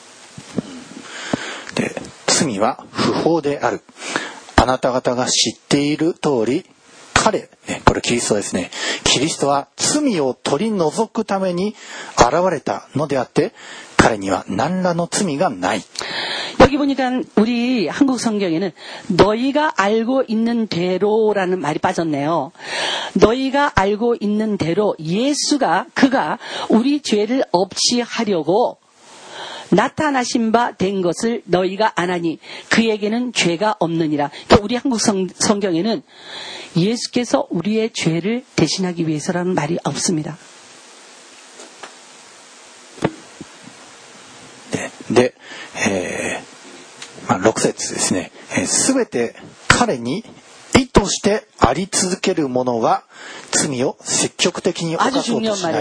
で、罪は不法である。あなた方が知っている通り、彼、ね、これキリストですね。キリストは罪を取り除くために現れたのであって、彼には何らの罪がない。 여기 보니까 우리 한국 성경에는 너희가 알고 있는 대로라는 말이 빠졌네요. 너희가 알고 있는 대로 예수가 그가 우리 죄를 없이 하려고 나타나신 바 된 것을 너희가 아나니 그에게는 죄가 없느니라. 그러니까 우리 한국 성, 성경에는 예수께서 우리의 죄를 대신하기 위해서라는 말이 없습니다. 네, 네, 에, ろく節ですね。すべて彼に意図してあり続ける者は罪を積極的に犯そうとしない。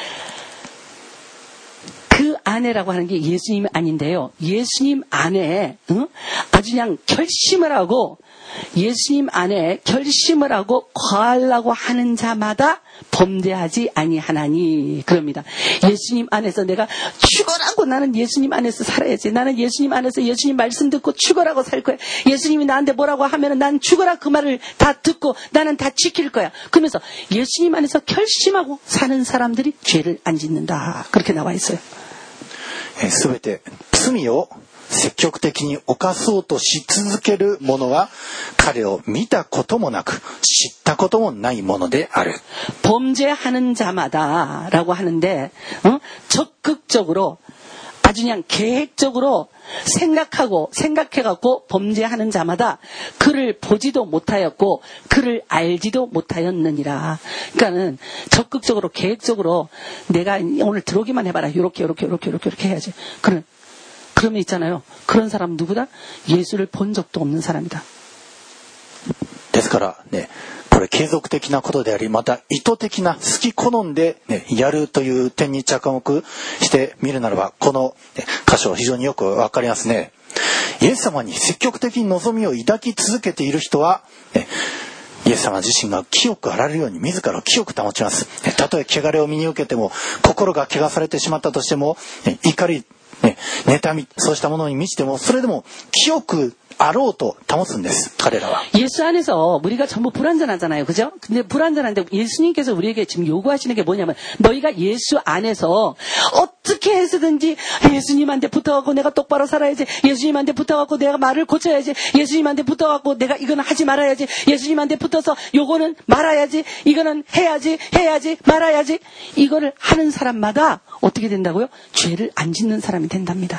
그 아내라고 하는 게 예수님 아닌데요. 예수님 안에 응? 아주 그냥 결심을 하고 예수님 안에 결심을 하고 거하려고 하는 자마다 범죄하지 아니하나니 그럽니다. 예수님 안에서 내가 죽어라고 나는 예수님 안에서 살아야지. 나는 예수님 안에서 예수님 말씀 듣고 죽어라고 살 거야. 예수님이 나한테 뭐라고 하면은 난 죽어라 그 말을 다 듣고 나는 다 지킬 거야. 그러면서 예수님 안에서 결심하고 사는 사람들이 죄를 안 짓는다. 그렇게 나와 있어요. すべて罪を積極的に犯そうとし続ける者は彼を見たこともなく知ったこともないものである。 범죄하는 자마다라고 하는데 어? 적극적으로 아주 그냥 계획적으로 생각하고 생각해갖고 범죄하는 자마다 그를 보지도 못하였고 그를 알지도 못하였느니라. 그러니까는 적극적으로 계획적으로 내가 오늘 들어오기만 해봐라. 이렇게 이렇게 이렇게 이렇게 이렇게 해야지. 그런 그러면 있잖아요. 그런 사람 누구다? 예수를 본 적도 없는 사람이다. ですからね。 これ継続的なことであり、また意図的な好き好んで、ね、やるという点に着目してみるならば、この、ね、箇所非常によくわかりますね。イエス様に積極的に望みを抱き続けている人は、ね、イエス様自身が清くあられるように自らを清く保ちます。たとえ汚れを身に受けても、心が汚されてしまったとしても、ね、怒り、ね、妬み、そうしたものに満ちても、それでも清く 알아도 담았은 데스彼らは 예수 안에서 우리가 전부 불완전하잖아요. 그죠? 근데 불완전한데 예수님께서 우리에게 지금 요구하시는 게 뭐냐면 너희가 예수 안에서 어떻게 해서든지 예수님한테 붙어갖고 내가 똑바로 살아야지. 예수님한테 붙어갖고 내가 말을 고쳐야지. 예수님한테 붙어갖고 내가 이거는 하지 말아야지. 예수님한테 붙어서 요거는 말아야지. 이거는 해야지. 해야지. 말아야지. 이거를 하는 사람마다 어떻게 된다고요? 죄를 안 짓는 사람이 된답니다.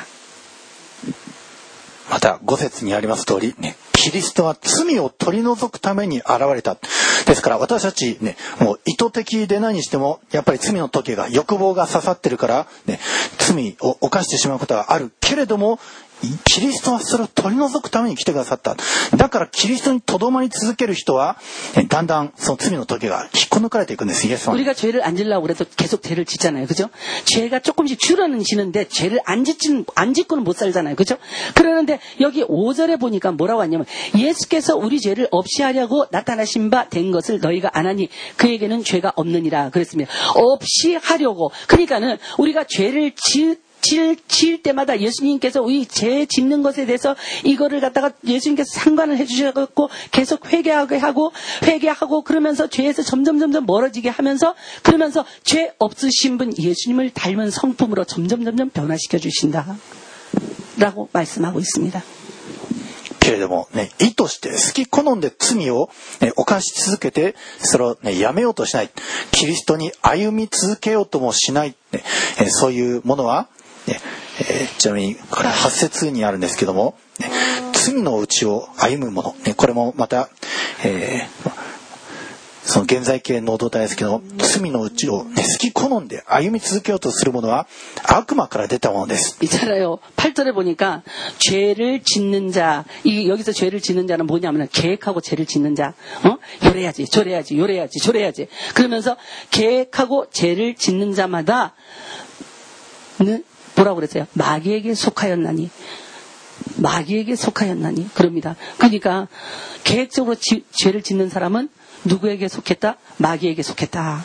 またご節にあります通り、ね、キリストは罪を取り除くために現れた。ですから私たちね、もう意図的でないにしてもやっぱり罪の時が欲望が刺さってるからね、罪を犯してしまうことがあるけれども、キリストはそれを取り除くために来てくださった。だからキリストにとどまり続ける人はだんだんその罪の時が引っこ抜かれていくんです。イエス様。 우리가 죄를 안 지려고 그래도 계속 죄를 짓잖아요. 그죠? 죄가 조금씩 줄어는 지는데 죄를 안 짓지는 안 짓고는 못 살잖아요. 그죠? 그러는데 여기 오 절에 보니까 뭐라고 하냐면 예수께서 우리 죄를 없이 하려고 나타나신 바 된 것을 너희가 안 하니 그에게는 죄가 없느니라 그랬습니다. 없이 하려고. 그러니까는 우리가 죄를 짓 질, 지을 때마다 예수님께서 우리 죄 짓는 것에 대해서 이거를 갖다가 예수님께서 상관을 해주셔갖고 계속 회개하게 하고 회개하고 그러면서 죄에서 점점 점점 멀어지게 하면서 그러면서 죄 없으신 분 예수님을 닮은 성품으로 점점 점점 변화시켜 주신다 라고 말씀하고 있습니다. けれどもね、意図して好き好んで罪を、ね、犯し続けてそれを、ね、やめようとしない、キリストに歩み続けようともしない、ねえー、そういうものは、ねえー、ちなみにこれはち節にあるんですけども、ね、 罪の道を歩む者、ね、これもまた、えーその現在形能動体ですけど、罪の道を、ね、好き好んで歩み続けようとする者は悪魔から出たものです。 있잖아요. 팔 절에 보니까 죄를 짓는 자, 이 여기서 죄를 짓는 자는 뭐냐면 계획하고 죄를 짓는 자. 어? 요래야지, 저래야지, 요래야지, 저래야지. 그러면서 계획하고 죄를 짓는 자마다 는 뭐라고 그랬어요? 마귀에게 속하였나니. 마귀에게 속하였나니. 그럽니다. 그러니까 계획적으로 지, 죄를 짓는 사람은 누구에게 속했다? 마귀에게 속했다.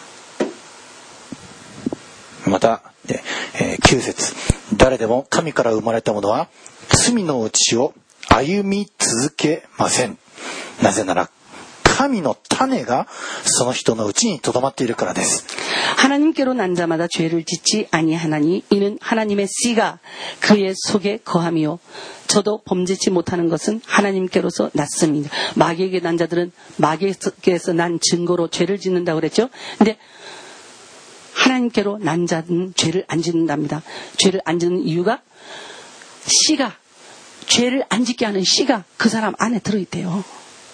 また、えー、きゅう節、誰でも神から生まれた者は罪の道を歩み続けません。なぜなら神の種がその人のうちにとどまっているからです。 하나님께로 난 자마다 죄를 짓지 아니하나니 이는 하나님의 씨가 그의 속에 거함이요 저도 범죄치 못하는 것은 하나님께로서 났습니다. 마귀에게 난 자들은 마귀에게서 난 증거로 죄를 짓는다고 그랬죠. 근데 하나님께로 난 자는 죄를 안 짓는답니다. 죄를 안 짓는 이유가 씨가 죄를 안 짓게 하는 씨가 그 사람 안에 들어있대요.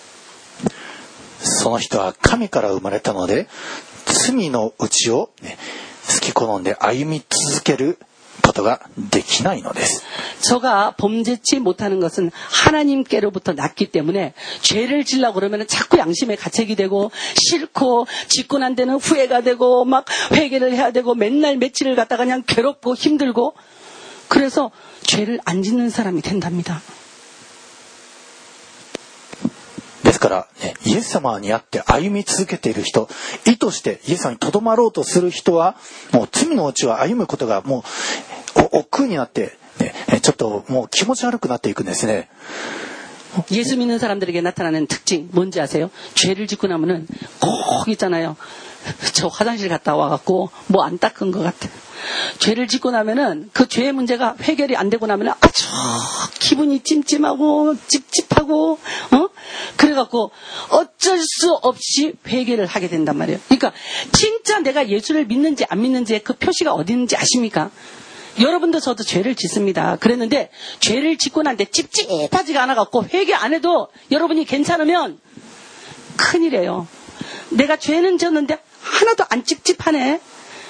その人は神から生まれたので罪の道を、ね、好き好んで歩み続けることができないのです。 저가 범죄치 못하는 것은 하나님께로부터 났기 때문에 죄를 지려고 그러면 자꾸 양심에 가책이 되고 싫고 짓고 난 데는 후회가 되고 막 회개를 해야 되고 맨날 며칠을 갖다가 그냥 괴롭고 힘들고 그래서 죄를 안 짓는 사람이 된답니다. ですから、ね、イエス様にあって歩み続けている人、意図してイエス様にとどまろうとする人はもう罪の道を歩むことがもう億劫になって、ね、ちょっともう気持ち悪くなっていくんですね。 예수 믿는 사람들에게 나타나는 특징 뭔지 아세요? 죄를 짓고 나면은 꼭 있잖아요. 저 화장실 갔다 와갖고 뭐 안 닦은 것 같아. 죄를 짓고 나면은 그 죄의 문제가 해결이 안 되고 나면은 아주 기분이 찜찜하고 찝찝하고 어 그래갖고 어쩔 수 없이 회개를 하게 된단 말이에요. 그러니까 진짜 내가 예수를 믿는지 안 믿는지의 그 표시가 어디 있는지 아십니까? 여러분도 저도 죄를 짓습니다. 그랬는데 죄를 짓고 난 데 찝찝하지가 않아갖고 회개 안 해도 여러분이 괜찮으면 큰일이에요. 내가 죄는 졌는데 하나도 안 찝찝하네.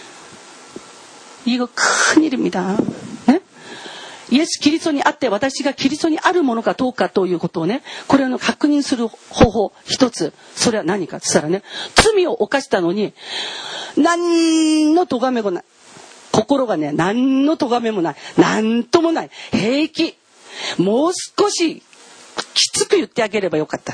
이거 큰일입니다. 네? イエス・キリストにあって私がキリストにあるものかどうかということをね、これを確認する方法一つ、それは何かって言ったらね、罪を犯したのに何の咎めもない、心がね何の咎めもない、何ともない、平気、もう少しきつく言ってあげればよかった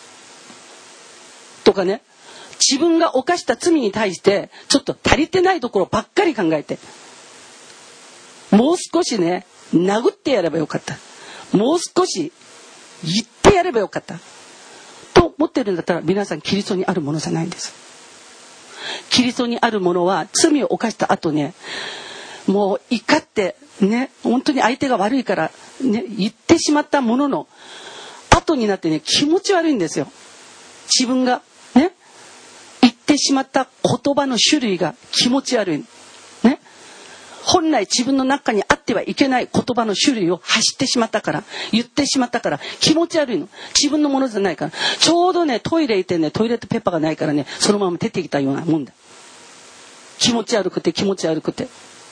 とかね、自分が犯した罪に対してちょっと足りてないところばっかり考えて、もう少しね殴ってやればよかった、もう少し言ってやればよかったと思ってるんだったら、皆さんキリストにあるものじゃないんです。キリストにあるものは罪を犯した後ね、もう怒ってね、本当に相手が悪いからね言ってしまったものの後になってね気持ち悪いんですよ。自分がね言ってしまった言葉の種類が気持ち悪いね。本来自分の中にあってはいけない言葉の種類を走ってしまったから、言ってしまったから気持ち悪いの。自分のものじゃないから。ちょうどねトイレ行ってね、トイレットペーパーがないからね、そのまま出てきたようなもんだ。気持ち悪くて気持ち悪くて。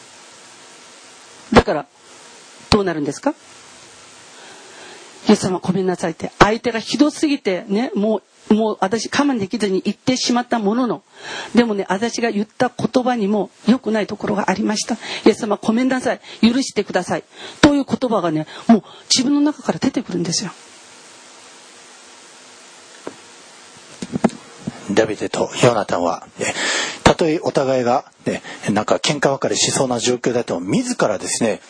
だからどうなるんですか？イエス様ごめんなさいって、相手がひどすぎてね、もうもう私我慢できずに言ってしまったものの、でもね私が言った言葉にも良くないところがありました。イエス様ごめんなさい、許してくださいという言葉がねもう自分の中から出てくるんですよ。 ダビデとヨナタンは、ね、たとえお互いが、ね、なんか喧嘩別れしそうな状況だと自らですね、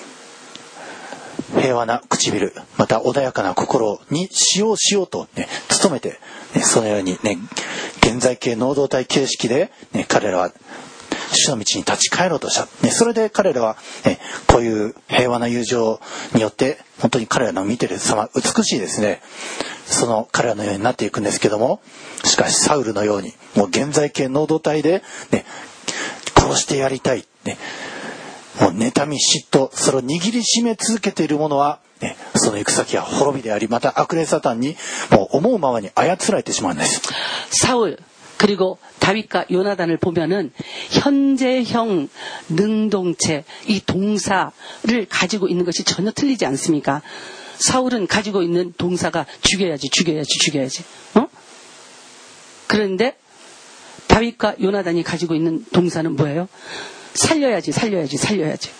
平和な唇、また穏やかな心にしようしようと、ね、努めて、ね、そのようにね現在形能動体形式で、ね、彼らは主の道に立ち返ろうとした、ね、それで彼らは、ね、こういう平和な友情によって本当に彼らの見てる様美しいですね。その彼らのようになっていくんですけども、しかしサウルのようにもう現在形能動体で、ね、殺してやりたい、ね、もう妬み嫉妬、それを握りしめ続けている者は、ね、そその行く先は滅びであり、また悪霊サタンにもう思うままに操られてしまうんです。 사울 그리고 다윗과 요나단을 보면은 현재형 능동체, 이 동사를 가지고 있는 것이 전혀 틀리지 않습니까? 사울은 가지고 있는 동사가 죽여야지 죽여야지 죽여야지 어? 그런데 다윗과 요나단이 가지고 있는 동사는 뭐예요? 살려야지 살려야지 살려야지.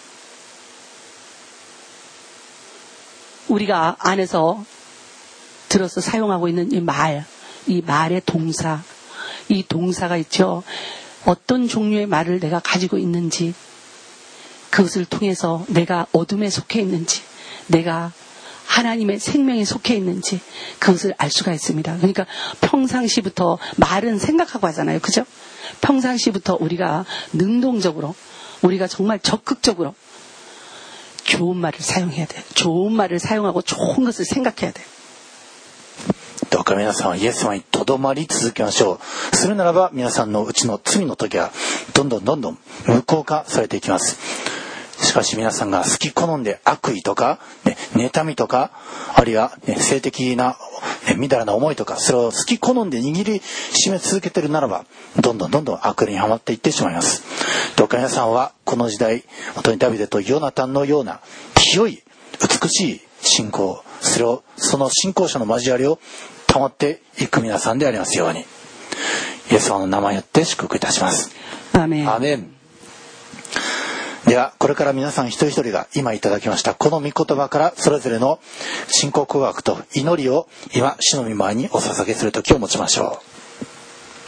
우리가 안에서 들어서 사용하고 있는 이 말, 이 말의 동사, 이 동사가 있죠. 어떤 종류의 말을 내가 가지고 있는지, 그것을 통해서 내가 어둠에 속해 있는지, 내가 하나님의 생명에 속해 있는지 그것을 알 수가 있습니다. 그러니까 평상시부터 말은 생각하고 하잖아요. 그죠? 평상시부터 우리가 능동적으로, 우리가 정말 적극적으로 좋은 말을 사용해야 돼요. 좋은 말을 사용하고 좋은 것을 생각해야 돼요. どうか皆さんはイエス様にとどまり続けましょう。するならば皆さんのうちの罪の時はどんどんどんどん無効化されていきます。しかし皆さんが好き好んで悪意とか、ね、妬みとか、あるいは、ね、性的な、ね、みだらな思いとか、それを好き好んで握りしめ続けているならば、どんどんどんどん悪霊にはまっていってしまいます。どうか皆さんはこの時代、本当にダビデとヨナタンのような清い美しい信仰、それをその信仰者の交わりを保っていく皆さんでありますように、イエス様の名前によって祝福いたします。 アーメン。 アーメン。ではこれから皆さん一人一人が今いただきましたこの御言葉からそれぞれの信仰告白と祈りを今主の御前にお捧げする時を持ちましょう。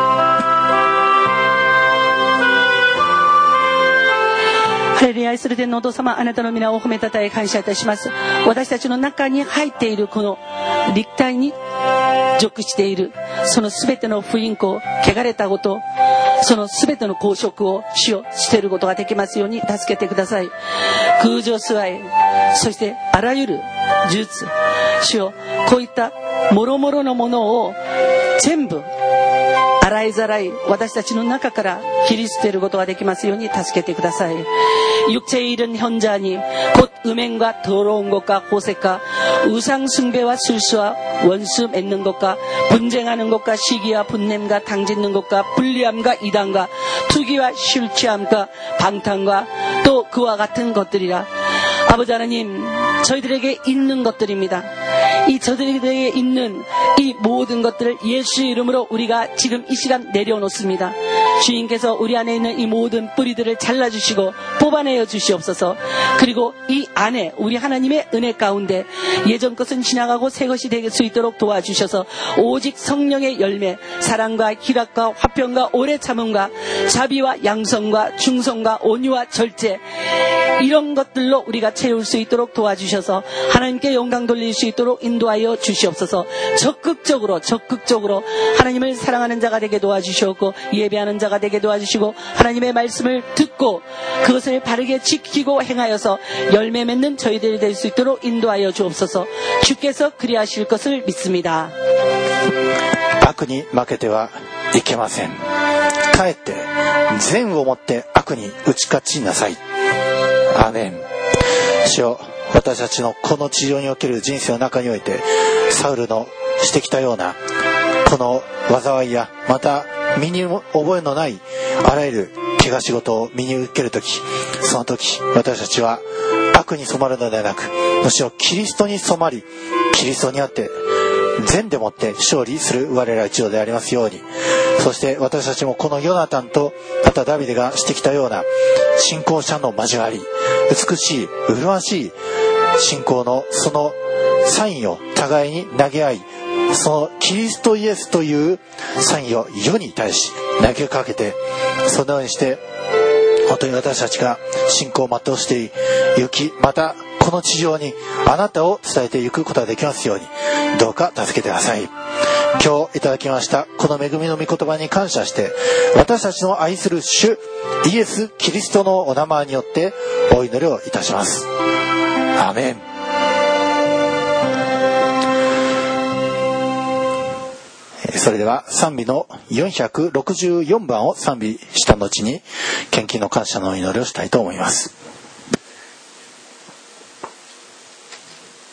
ハレルヤ、愛する天のお父様、あなたの皆を褒めたたえ感謝いたします。私たちの中に入っているこの陸体に属しているそのすべての不倫行、汚れたこと、そのすべての公職を主を捨てることができますように助けてください。空上崇拝、そしてあらゆる呪術、主よ、こういった諸々のものを全部洗いざらい私たちの中から切り捨てることができますように助けてください。육체에 이른 현자니 곧 음행과 더러운 것과 호색과 우상 숭배와 술수와 원수 맺는 것과 분쟁하는 것과 시기와 분냄과 당짓는 것과 불리함과 이단과 투기와 실취함과 방탕과 또 그와 같은 것들이라. 아버지 하나님, 저희들에게 있는 것들입니다. 이 저들에게 있는 이 모든 것들을 예수의 이름으로 우리가 지금 이 시간 내려놓습니다. 주님께서 우리 안에 있는 이 모든 뿌리들을 잘라주시고 뽑아내어 주시옵소서. 그리고 이 안에 우리 하나님의 은혜 가운데 예전 것은 지나가고 새 것이 될 수 있도록 도와주셔서 오직 성령의 열매, 사랑과 희락과 화평과 오래 참음과 자비와 양성과 충성과 온유와 절제, 이런 것들로 우리가 채울 수 있도록 도와주셔서 하나님께 영광 돌릴 수 있도록 인도하여 주시옵소서. 적극적으로 적극적으로 하나님을 사랑하는 자가 되게 도와주시옵고 예배하는 자가 되게 도와주시고 하나님의 말씀을 듣고 그것을 바르게 지키고 행하여서 열매 맺는 저희들이 될 수 있도록 인도하여 주옵소서. 주께서 그리하실 것을 믿습니다. 悪に負けてはいけません。かえって善をもって悪に打ち勝ちなさい。アーメン。主よ、私たちのこの地上における人生の中においてサウルのしてきたようなこの災いやまた身に覚えのないあらゆる怪我仕事を身に受けるとき、その時私たちは悪に染まるのではなく、むしろキリストに染まりキリストにあって善でもって勝利する我ら一同でありますように。そして私たちもこのヨナタンとまたダビデがしてきたような信仰者の交わり、美しい麗しい信仰のそのサインを互いに投げ合い、そのキリストイエスというサインを世に対し投げかけて、そのようにして本当に私たちが信仰を全うしていき、またこの地上にあなたを伝えていくことができますように、どうか助けてください。今日いただきましたこの恵みの御言葉に感謝して、私たちの愛する主イエス・キリストのお名前によってお祈りをいたします。アーメン。それでは賛美のよんひゃくろくじゅうよんばんを賛美した後に献金の感謝のお祈りをしたいと思います。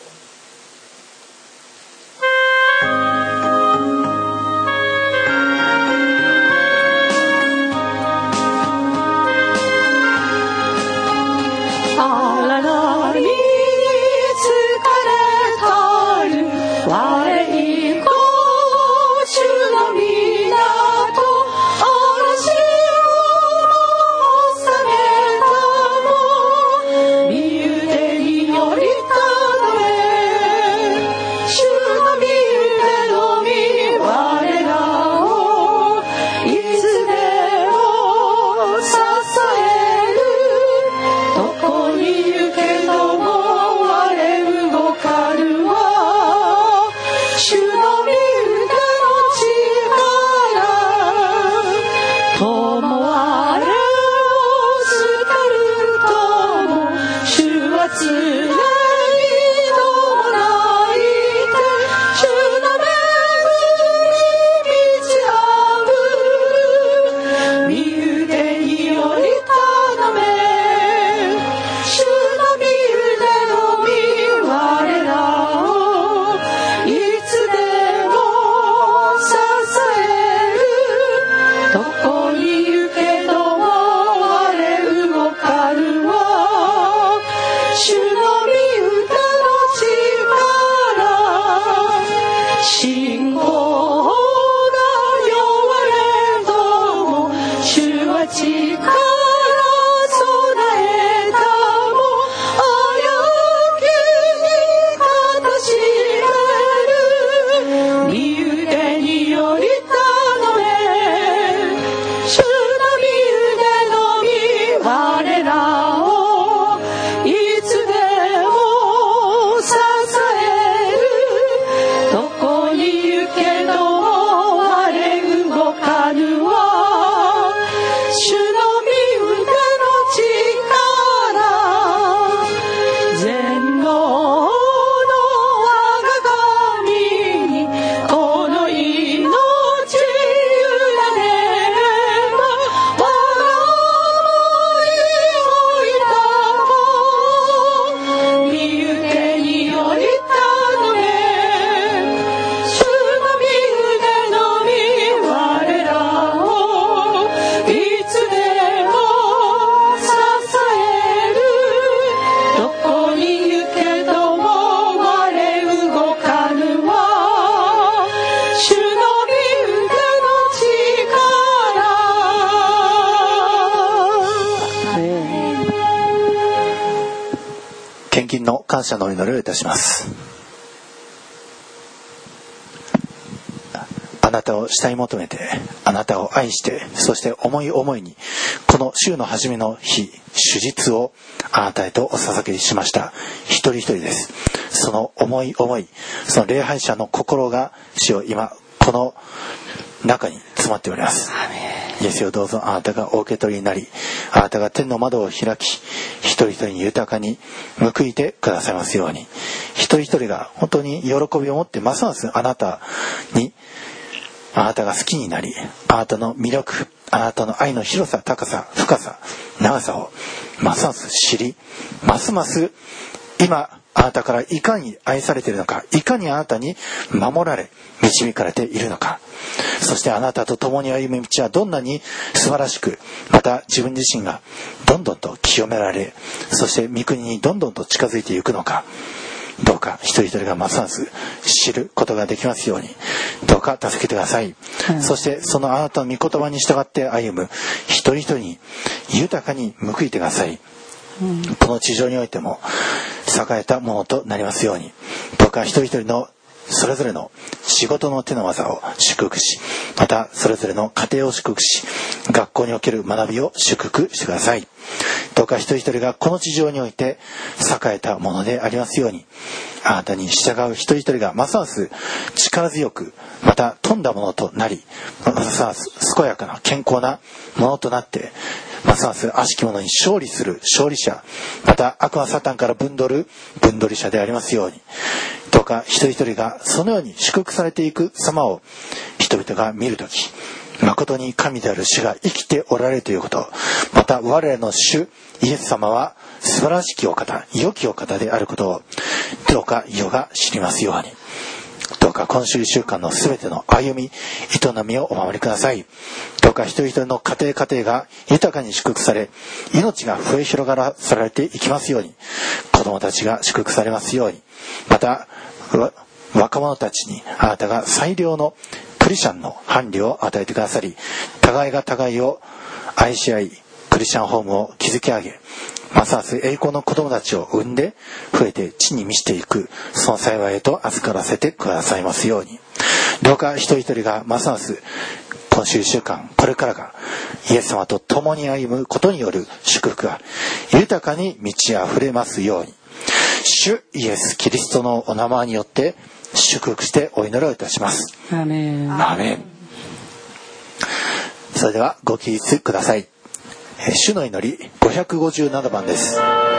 感謝のお祈りをいたします。あなたを慕い求めて、あなたを愛して、そして思い思いにこの週の初めの日、主日をあなたへとお捧げしました。一人一人です。その思い思い、その礼拝者の心が主を今この中に詰まっております。イエスよ、どうぞあなたがお受け取りになり、あなたが天の窓を開き、一人一人に豊かに報いてくださいますように。一人一人が本当に喜びを持ってますますあなたに、あなたが好きになり、あなたの魅力、あなたの愛の広さ、高さ、深さ、長さをますます知り、ますます今あなたからいかに愛されているのか、いかにあなたに守られ導かれているのか、そしてあなたと共に歩む道はどんなに素晴らしく、また自分自身がどんどんと清められ、そして御国にどんどんと近づいていくのか、どうか一人一人がますます知ることができますように、どうか助けてください、うん、そしてそのあなたの御言葉に従って歩む一人一人に豊かに報いてください、うん、この地上においても栄えたものとなりますように、どうか一人一人のそれぞれの仕事の手の技を祝福し、またそれぞれの家庭を祝福し、学校における学びを祝福してください。どうか一人一人がこの地上において栄えたものでありますように、あなたに従う一人一人がますます力強く、また富んだものとなり、ますます健やかな健康なものとなって、ますます悪しき者に勝利する勝利者、また悪魔サタンから分取る分取り者でありますように、どうか一人一人がそのように祝福されていく様を人々が見るとき、誠に神である主が生きておられるということ、また我らの主イエス様は素晴らしきお方、良きお方であることをどうか世が知りますように。どうか今週いっしゅうかんのすべての歩み営みをお守りください。どうか一人一人の家庭家庭が豊かに祝福され、命が増え広がらされていきますように、子供たちが祝福されますように、また若者たちにあなたが最良のクリスチャンの伴侶を与えてくださり、互いが互いを愛し合い、クリスチャンホームを築き上げ、ますます栄光の子供たちを産んで増えて地に満ちていく、その幸いへと預からせてくださいますように。どうか一人一人がますます今週いっしゅうかん、これからがイエス様と共に歩むことによる祝福が豊かに満ち溢れますように、主イエスキリストのお名前によって祝福してお祈りをいたします。 アメン。 アメン。それではご起立ください。主の祈りごひゃくごじゅうななばんです。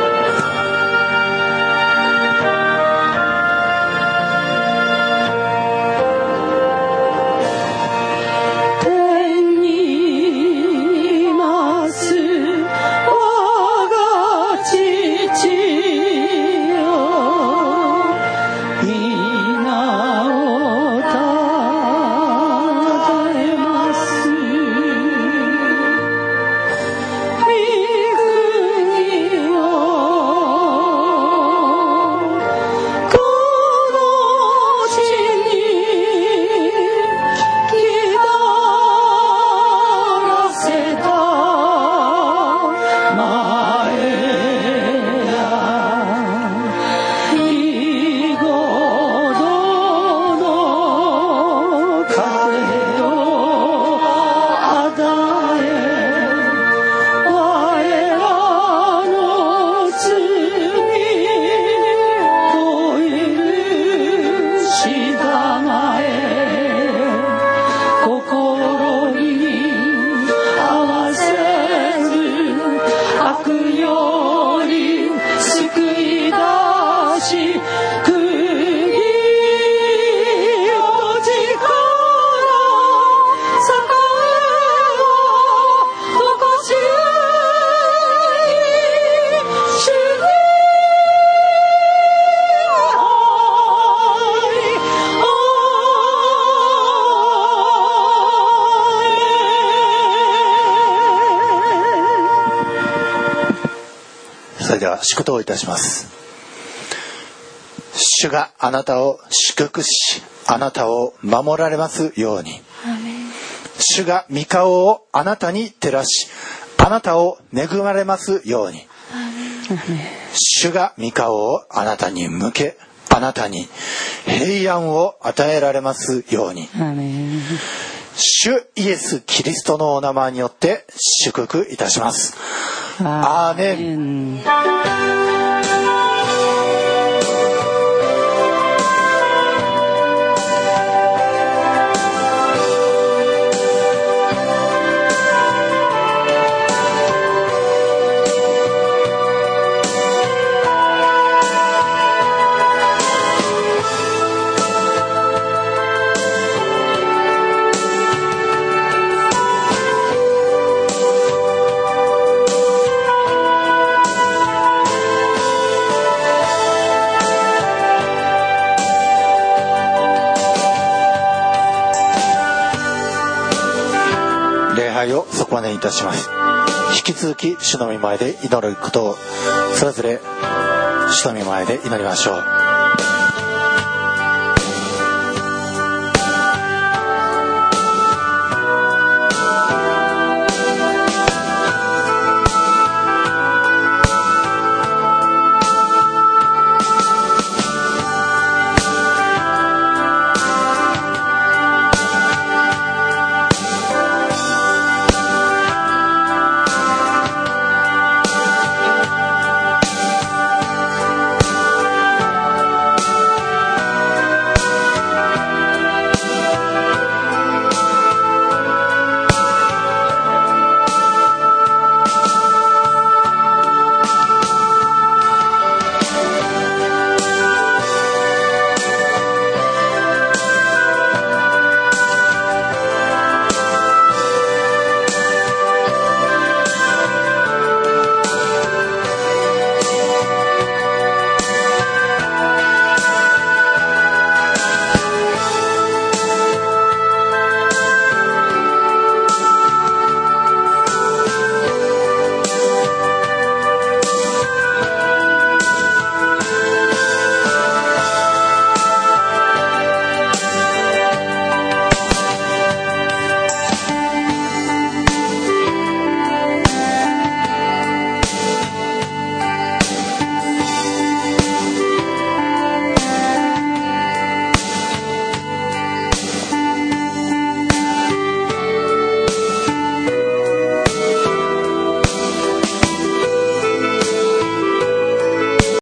祝祷いたします。主があなたを祝福し、あなたを守られますように。主が御顔をあなたに照らし、あなたを恵まれますように。 主が御顔をあなたに向け、あなたに平安を与えられますように。 アーメン。 主イエス・キリストのお名前によって祝福いたします。アーメン。を底上げいたします。引き続き主の御前で祈ることをそれぞれ主の御前で祈りましょう。